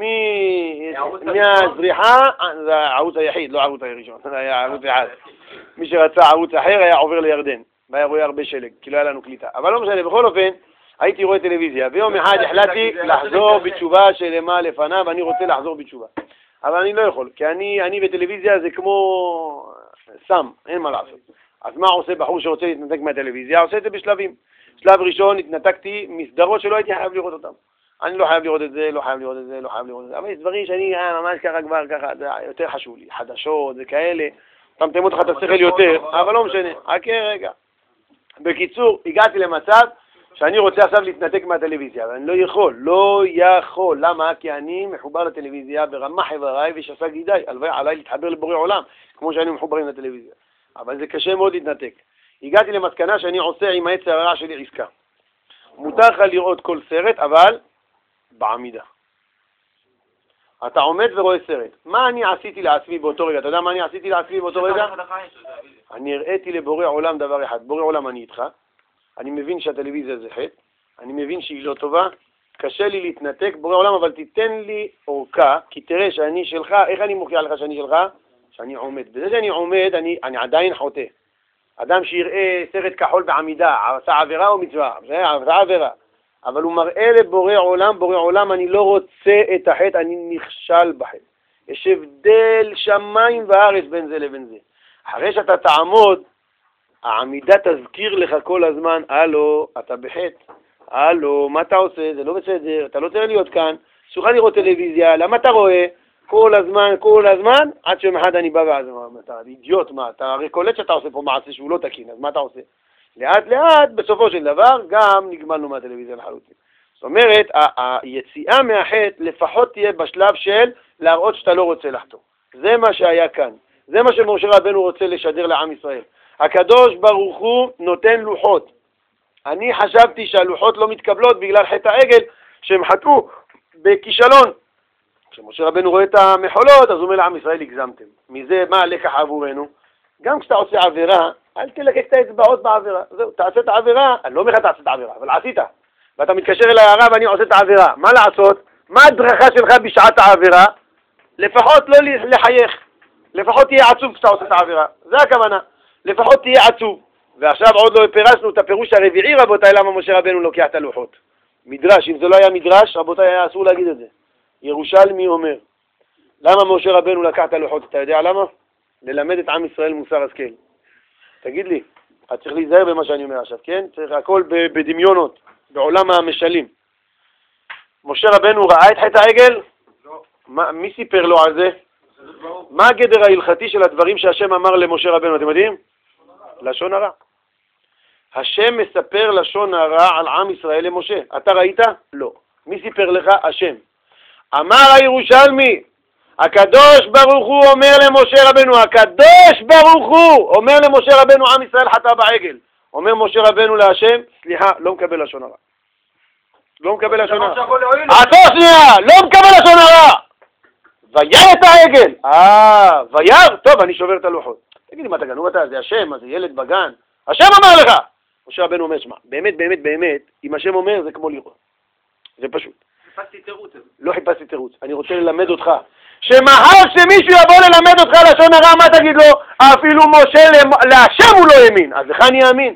מהזריחה, זה הערוץ היחיד, לא הערוץ הראשון, זה היה ערוץ אחד. מי שרצה ערוץ אחר היה עובר לירדן, והיה רואה הרבה שלג, כי לא היה לנו קליטה. אבל לא משנה, בכל אופן, הייתי רואה טלוויזיה. ביום אחד החלטתי לחזור בתשובה שלמה לפניו, ואני רוצה לחזור בתשובה. אבל אני לא יכול, כי אני בטלוויזיה זה כמו סם, אין מה לעשות. אז מה עושה בחור שרוצה להתנתק מהטלוויזיה? עושה את זה בשלבים. שלב ראשון התנתקתי מסדרות שלא הייתי חייב לראות אותם. אני לא חייב לראות את זה, לא חייב לראות את זה, לא חייב לראות את זה. אבל יש דברים שאני ממש ככה כבר ככה, זה יותר חשוב לי. חדשות, זה כאלה. תמתם אותך את השכל יותר, אבל לא משנה. רגע. בקיצור, הגעתי למצב שאני רוצה עכשיו להתנתק מהטלוויזיה, אבל אני לא יכול. למה? כי אני מחובר לטלוויזיה ברמה חבריי ושסק ידיי. הלוואי עליי להתחבר לבורא עולם, כמו שאני מחוברים לטלוויזיה. אבל זה קשה מאוד להתנתק. הגעתי למסקנה שאני עושה עם היצר הרע שלי עסקה. מותר לך לראות כל סרט, אבל בעמידה. אתה עומד ורואה סרט. מה אני עשיתי לעצמי באותו רגע? אתה יודע מה אני עשיתי לעצמי באותו רגע? אני הראיתי לבורא עולם דבר אחד. בורא עולם, אני איתך. אני מבין שהטלוויזיה זה חטא. אני מבין שהיא לא טובה. קשה לי להתנתק, בורא עולם, אבל תיתן לי אורכה, כי תראה שאני שלך. איך אני מוכיח לך שאני שלך? שאני עומד. בזה שאני עומד, אני עדיין חוטא. אדם שיראה סרט כחול בעמידה, עשה עבירה או מצווה? עשה עבירה. אבל הוא מראה לבורא עולם, אני לא רוצה את החטא, אני נכשל בחטא. יש הבדל שמיים וארץ בין זה לבין זה. אחרי שאתה תעמוד, העמידה תזכיר לך כל הזמן, הלו, אתה בחטא. הלו, מה אתה עושה? זה לא בסדר, אתה לא צריך להיות כאן. סוכה לראות טלוויזיה, למה אתה רואה? כל הזמן, עד שיום אחד אני בא ואז, אתה אידיוט, מה? אתה הרי קולט שאתה עושה פה מעשה שהוא לא תקין, אז מה אתה עושה? לאט לאט, בסופו של דבר, גם נגמלנו מהטלוויזיה לחלוטין. זאת אומרת, היציאה מהחטא לפחות תהיה בשלב של להראות שאתה לא רוצה לחטוא. זה מה שהיה כאן. זה מה שמשה רבנו רוצה לשדר לעם ישראל. הקדוש ברוך הוא נותן לוחות. אני חשבתי שהלוחות לא מתקבלות בגלל חטא העגל שהם חטאו בכישלון. כשמשה רבנו רואה את המחולות, אז הוא אומר לעם ישראל, הגזמתם. מזה מה הלקח עבורנו? גם כשאתה עושה עבירה, אל תלקק את האצבעות בעבירה. זהו, תעשה את העבירה, אני לא אומר לך תעשה את העבירה, אבל עשית. ואתה מתקשר אליי הרב, אני עושה את העבירה. מה לעשות? מה הדרכה שלך בשעת העבירה? לפחות לא לחייך. לפחות תהיה עצוב כשאתה עושה את העבירה. זה הכוונה. לפחות תהיה עצוב. ועכשיו עוד לא פירשנו את הפירוש הרביעי, רבותיי, למה משה רבנו לוקח את הלוחות. מדרש, אם זה לא היה מדרש, רבותיי, היה אסור להגיד את זה. ירושלמי אומר, למה משה רבנו לקח את הלוחות? אתה יודע למה? ללמד את עם ישראל מוסר השכל. תגיד לי, אתה צריך להיזהר במה שאני אומר עכשיו, כן? צריך הכל בדמיונות, בעולם המשלים. משה רבנו ראה את חטא העגל? לא. מי סיפר לו על זה? מה הגדר ההלכתי של הדברים שהשם אמר למשה רבנו, אתם יודעים? לשון הרע. השם מספר לשון הרע על עם ישראל למשה. אתה ראית? לא. מי סיפר לך? השם. אמר הירושלמי, הקדוש ברוך הוא אומר למשה רבנו, הקדוש ברוך הוא אומר למשה רבנו, עם ישראל חטא בעגל. אומר משה רבנו להשם, סליחה, לא מקבל לשון הרע. לא מקבל לשון הרע. עצור שנייה, לא מקבל לשון הרע. וירא את העגל. וירא? טוב, אני שובר את הלוחות. תגיד לי, מה אתה גנוב אתה? זה השם, מה זה ילד בגן? השם אמר לך! משה רבנו אומר, שמע, באמת, באמת, באמת, אם השם אומר, זה כמו לראות. זה פשוט. חיפשתי תירוץ. לא חיפשתי תירוץ, אני רוצה ללמד אותך. שמחר שמישהו יבוא ללמד אותך לשון הרע, מה תגיד לו? אפילו משה להשם הוא לא האמין. אז לך אני אאמין.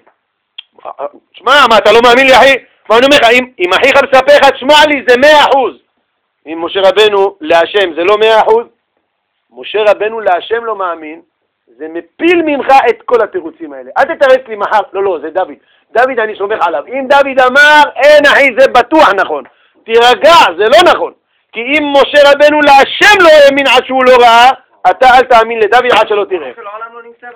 שמע, מה, אתה לא מאמין לי, אחי? מה אני אומר לך, אם אחיך מספר לך, תשמע לי, זה 100%. אם משה רבנו להשם זה לא 100%, משה רבנו להשם לא מאמין, זה מפיל ממך את כל התירוצים האלה. אל תתרץ לי מחר, לא, זה דוד. דוד אני סומך עליו. אם דוד אמר, אין אחי, זה בטוח נכון. תירגע, זה לא נכון. כי אם משה רבנו להשם לא האמין עד שהוא לא ראה, אתה אל תאמין לדוד עד שלא תראה. העולם לא נמצא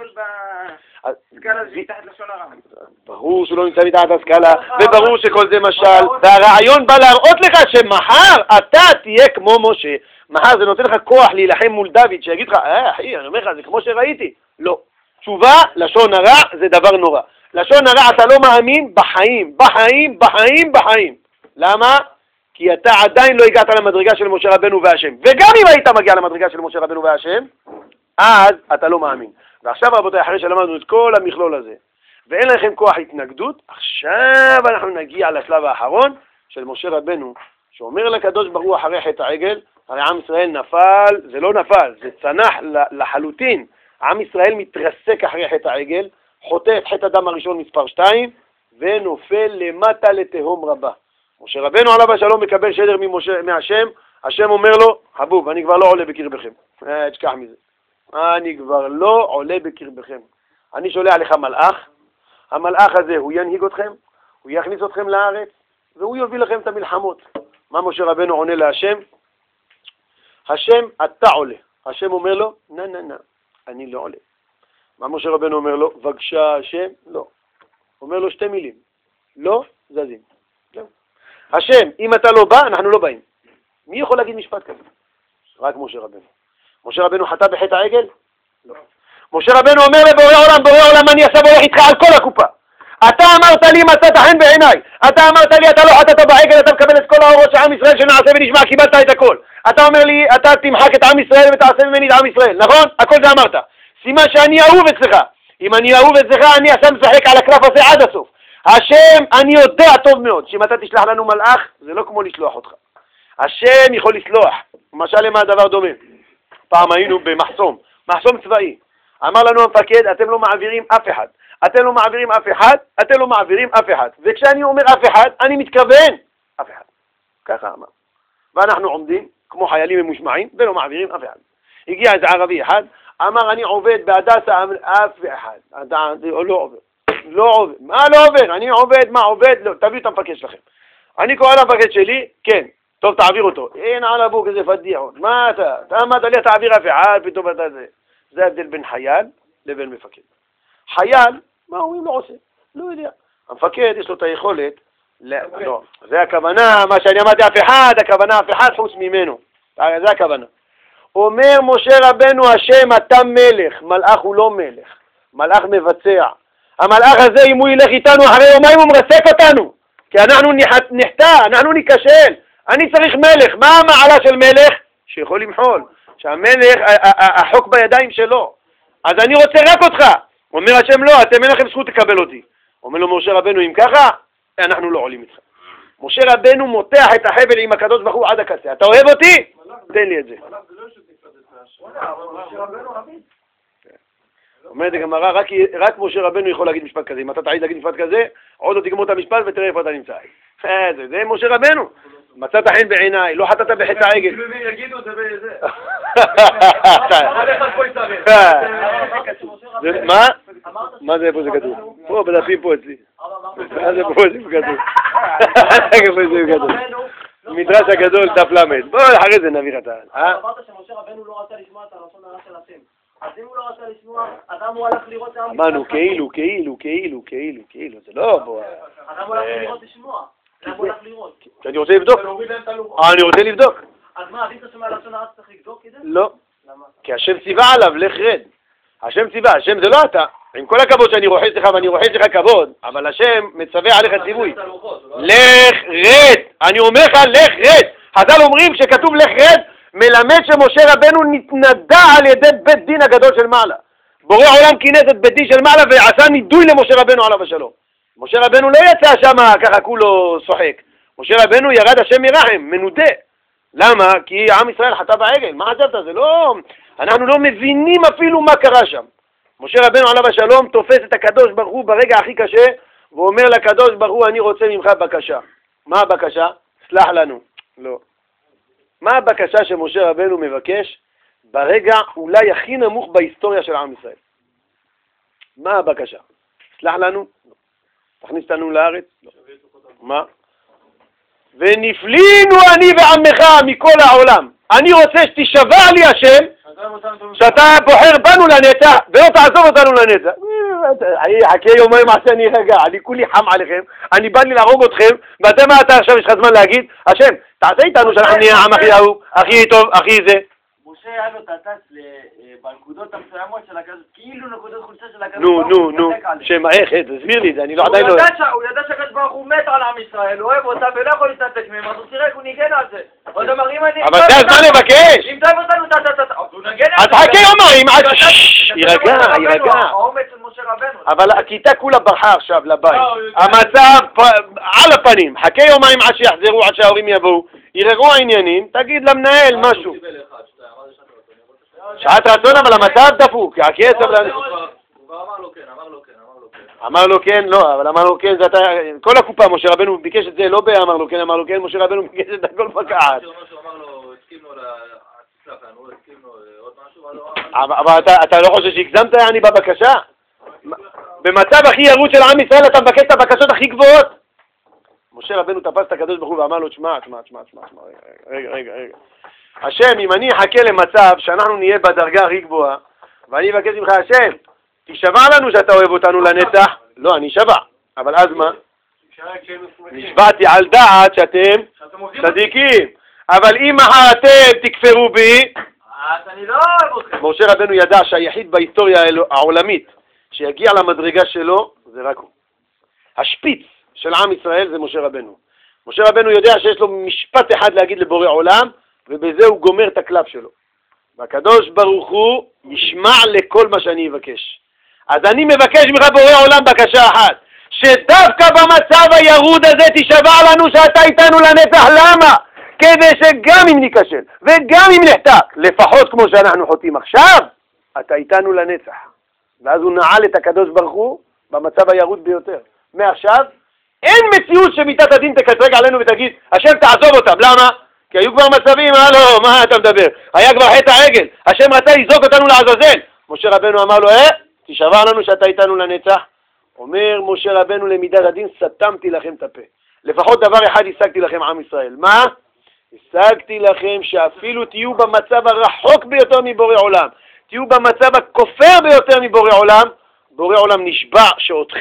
בסקאלה הזה מתחת לשון הרע. ברור שהוא לא נמצא מתחת הסקאלה, וברור שכל זה משל, והרעיון בא להראות לך שמחר אתה תהיה כמו משה. מחר זה נותן לך כוח להילחם מול דוד, שיגיד לך, אחי, אני אומר לך, זה כמו שראיתי. לא. תשובה, לשון הרע זה דבר נורא. לשון הרע אתה לא מאמין בחיים, בחיים, בחיים, בחיים. למה? כי אתה עדיין לא הגעת למדרגה של משה רבנו והשם. וגם אם היית מגיע למדרגה של משה רבנו והשם, אז אתה לא מאמין. ועכשיו רבותיי, אחרי שלמדנו את כל המכלול הזה, ואין לכם כוח התנגדות, עכשיו אנחנו נגיע לשלב האחרון של משה רבנו, שאומר לקדוש ברוך הוא אחרי חטא העגל, הרי עם ישראל נפל, זה לא נפל, זה צנח לחלוטין. עם ישראל מתרסק אחרי חטא העגל, חוטא את חטא הדם הראשון מספר 2, ונופל למטה לתהום רבה. משה רבנו עליו השלום מקבל שדר מהשם, השם אומר לו, חבוב, אני כבר לא עולה בקרבכם. תשכח מזה. אני כבר לא עולה בקרבכם. אני שולח לך מלאך, המלאך הזה הוא ינהיג אתכם, הוא יכניס אתכם לארץ, והוא יוביל לכם את המלחמות. מה משה רבנו עונה להשם? השם, אתה עולה. השם אומר לו, נה, אני לא עולה. מה משה רבנו אומר לו? בבקשה השם, לא. אומר לו שתי מילים, לא זזים. השם, אם אתה לא בא, אנחנו לא באים. מי יכול להגיד משפט כזה? רק משה רבנו. משה רבנו חטא בחטא העגל? לא. משה רבנו אומר לבורא עולם, אני עכשיו הולך איתך על כל הקופה. אתה אמרת לי מצאת חן בעיניי. אתה אמרת לי, אתה לא חטאת בעגל, אתה מקבל את כל האורות של עם ישראל שנעשה ונשמע, קיבלת את הכל. אתה אומר לי, אתה תמחק את עם ישראל ותעשה ממני את עם ישראל. נכון? הכל זה אמרת. סימן שאני אהוב אצלך. אם אני אהוב אצלך, אני עכשיו משחק על הקלף הזה עד הסוף. השם, אני יודע טוב מאוד, שאם אתה תשלח לנו מלאך, זה לא כמו לשלוח אותך. השם יכול לסלוח. למשל למה הדבר דומה? פעם היינו במחסום, מחסום צבאי. אמר לנו המפקד, אתם לא מעבירים אף אחד. אתם לא מעבירים אף אחד, אתם לא מעבירים אף אחד. וכשאני אומר אף אחד, אני מתכוון אף אחד. ככה אמר. ואנחנו עומדים כמו חיילים ממושמעים, ולא מעבירים אף אחד. הגיע איזה ערבי אחד, אמר אני עובד בהדסה, אף אחד. לא עובד. לא עובד. מה לא עובד? אני עובד, מה עובד? לא, תביאו את המפקד שלכם. אני קורא למפקד שלי, כן. טוב, תעביר אותו. אין על אבוק איזה פדיחות. מה אתה? אתה אמרת לי, תעביר אף אחד, פתאום אתה זה. זה ההבדל בין חייל לבין מפקד. חייל, מה הוא לא עושה? לא יודע. המפקד יש לו את היכולת, לא, זה הכוונה, מה שאני אמרתי אף אחד חוץ ממנו, זה הכוונה. אומר משה רבנו, השם אתה מלך, מלאך הוא לא מלך, מלאך מבצע. המלאך הזה אם הוא ילך איתנו אחרי יומיים הוא מרסק אותנו, כי אנחנו נחטא, אנחנו ניכשל, אני צריך מלך. מה המעלה של מלך? שיכול למחול, שהמלך, החוק בידיים שלו. אז אני רוצה רק אותך. אומר השם לא, אתם אין לכם זכות לקבל אותי. אומר לו משה רבנו, אם ככה, אנחנו לא עולים איתך. משה רבנו מותח את החבל עם הקדוש ברוך הוא עד הקצה. אתה אוהב אותי? תן לי את זה. אומרת הגמרא, רק משה רבנו יכול להגיד משפט כזה. אם אתה תעיד להגיד משפט כזה, עוד לא תגמור את המשפט ותראה איפה אתה נמצא. זה משה רבנו. מצאת חן בעיניי, לא חטאת בחטא העגל. יגידו זה בזה. מה? מה זה איפה זה כתוב? פה, בדפים פה אצלי. מה זה פה זה כתוב? מדרש הגדול, דף למד. בואו, אחרי זה נביא חטא. אמרת שמשה רבנו לא רצה לשמוע את הרצון הרע של השם. אז אם הוא לא רצה לשמוע, אדם הוא הלך לראות... אמרנו, כאילו, זה לא בוא. אדם הוא הלך לראות לשמוע. אדם הוא הלך לראות. אני רוצה לבדוק. אני רוצה לבדוק. אז מה, אם אתה שומע הרצון הרע צריך לבדוק את זה? לא. כי השם ציווה עליו, לך רד. השם ציווה, השם זה לא אתה. עם כל הכבוד שאני רוחש לך ואני רוחש לך כבוד, אבל השם מצווה עליך ציווי. לך רד. אני אומר לך, לך רד. חז"ל אומרים שכתוב לך רד, מלמד שמשה רבנו נתנדע על ידי בית דין הגדול של מעלה. בורא עולם כינס את בית דין של מעלה ועשה נידוי למשה רבנו עליו השלום. משה רבנו לא יצא שם ככה כולו שוחק. משה רבנו ירד השם ירחם, מנודה. למה? כי עם ישראל חטא בעגל. מה חשבת? זה לא... אנחנו לא מבינים אפילו מה קרה שם. משה רבנו עליו השלום תופס את הקדוש ברוך הוא ברגע הכי קשה, ואומר לקדוש ברוך הוא, אני רוצה ממך בקשה. מה הבקשה? סלח לנו. לא. מה הבקשה שמשה רבנו מבקש ברגע אולי הכי נמוך בהיסטוריה של עם ישראל? מה הבקשה? סלח לנו? תכניס אותנו לארץ? לא. מה? ונפלינו אני ועמך מכל העולם. אני רוצה שתשבע לי השם, שאתה בוחר בנו לנצח, ולא תעזוב אותנו לנצח. חכה יומיים עשה אני רגע, אני כולי חם עליכם, אני בא לי להרוג אתכם, ואתה מה אתה עכשיו יש לך זמן להגיד, השם, תעשה איתנו שאנחנו נהיה העם הכי אהוב, הכי טוב, הכי זה. משה היה לו תעתץ בנקודות המסוימות של הכדור, כאילו נקודות חולשה של הכדור. נו, שמה, איך, תסביר לי את זה, אני לא עדיין לא... הוא ידע שהקדוש ברוך הוא מת על עם ישראל, הוא אוהב אותה ולא יכול להתנתק מהם, אז הוא סירק, הוא ניגן על זה. אבל זה הזמן לבקש! אם תאהב אותנו, הוא נגן על זה. אז חכה יומיים, יירגע. האומץ של משה רבנו. אבל הכיתה כולה ברחה עכשיו לבית. המצב על הפנים, חכה יומיים עד שיחזרו, עד שההורים יבואו, ירגעו העניינים, תגיד למנהל משהו. שעת רצון, אבל המצב דפוק, הכסף... הוא אמר לו כן. אמר לו כן, לא, אבל אמר לו כן, זה אתה... כל הקופה, משה רבנו ביקש את זה, לא באמר לו כן, אמר לו כן, משה רבנו ביקש את הכל פקעת. הוא אמר לו, הסכים לו הוא הסכים לו עוד משהו, אבל אתה לא חושב שהגזמת אני בבקשה? במצב הכי ירוד של עם ישראל אתה מבקש את הבקשות הכי גבוהות? משה רבנו תפס את הקדוש ברוך הוא ואמר לו, תשמע, רגע. השם, אם אני אחכה למצב שאנחנו נהיה בדרגה הכי גבוהה, ואני אבקש ממך, השם, תשבע לנו שאתה אוהב אותנו לנצח. לא, אני אשבע. אבל אז מה? נשבעתי על דעת שאתם צדיקים. אבל אם מחר אתם תכפרו בי, אז אני לא אוהב אתכם. משה רבנו ידע שהיחיד בהיסטוריה העולמית שיגיע למדרגה שלו, זה רק הוא. השפיץ של עם ישראל זה משה רבנו. משה רבנו יודע שיש לו משפט אחד להגיד לבורא עולם, ובזה הוא גומר את הקלף שלו. והקדוש ברוך הוא ישמע לכל מה שאני אבקש. אז אני מבקש ממך בורא עולם בקשה אחת, שדווקא במצב הירוד הזה תשבע לנו שאתה איתנו לנצח. למה? כדי שגם אם ניכשל וגם אם נחטא, לפחות כמו שאנחנו חוטאים עכשיו, אתה איתנו לנצח. ואז הוא נעל את הקדוש ברוך הוא במצב הירוד ביותר. מעכשיו אין מציאות שמיטת הדין תקטרג עלינו ותגיד, השם תעזוב אותם. למה? כי היו כבר מצבים, מה אתה מדבר? היה כבר חטא העגל, השם רצה לזרוק אותנו לעזאזל. משה רבנו אמר לו, תשבע לנו שאתה איתנו לנצח. אומר משה רבנו למידת הדין, סתמתי לכם את הפה. לפחות דבר אחד השגתי לכם עם ישראל. מה? השגתי לכם שאפילו תהיו במצב הרחוק ביותר מבורא עולם, תהיו במצב הכופר ביותר מבורא עולם, בורא עולם נשבע שאותכם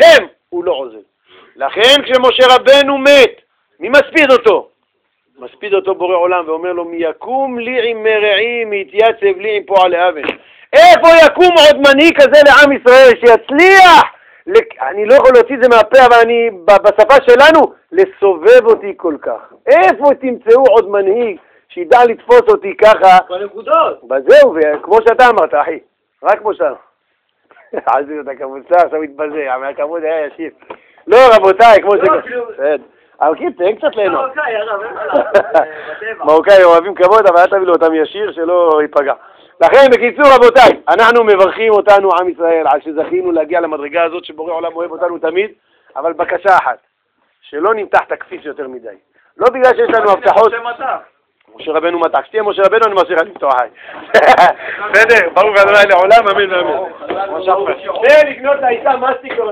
הוא לא עוזב. לכן כשמשה רבנו מת, מי מספיד אותו? מספיד אותו בורא עולם ואומר לו, מי יקום לי עם מרעים, מי יתייצב לי עם פועלי אבן. איפה יקום עוד מנהיג כזה לעם ישראל שיצליח? אני לא יכול להוציא את זה מהפה, אבל אני בשפה שלנו, לסובב אותי כל כך. איפה תמצאו עוד מנהיג שידע לתפוס אותי ככה? בנקודות. בזהו, וכמו שאתה אמרת, אחי, רק כמו שאתה. עזיר את הכמוצה, עכשיו מתבזה, מהכמות היה ישיר. לא, רבותיי, כמו ש... אבל כן, תן קצת ליהנות. מרוקאי, הרב, אין בטבע. מרוקאי אוהבים כבוד, אבל אל תביא לו אותם ישיר, שלא ייפגע. לכן, בקיצור, רבותיי, אנחנו מברכים אותנו, עם ישראל, על שזכינו להגיע למדרגה הזאת שבורא עולם אוהב אותנו תמיד, אבל בקשה אחת, שלא נמתח את הכפיס יותר מדי. לא בגלל שיש לנו הבטחות... משה רבנו מתח. שתהיה משה רבנו, אני מזהיר על לפתוח. בסדר, ברוך ה' לעולם, אמן ואמן. זה לקנות לאישה מסטיק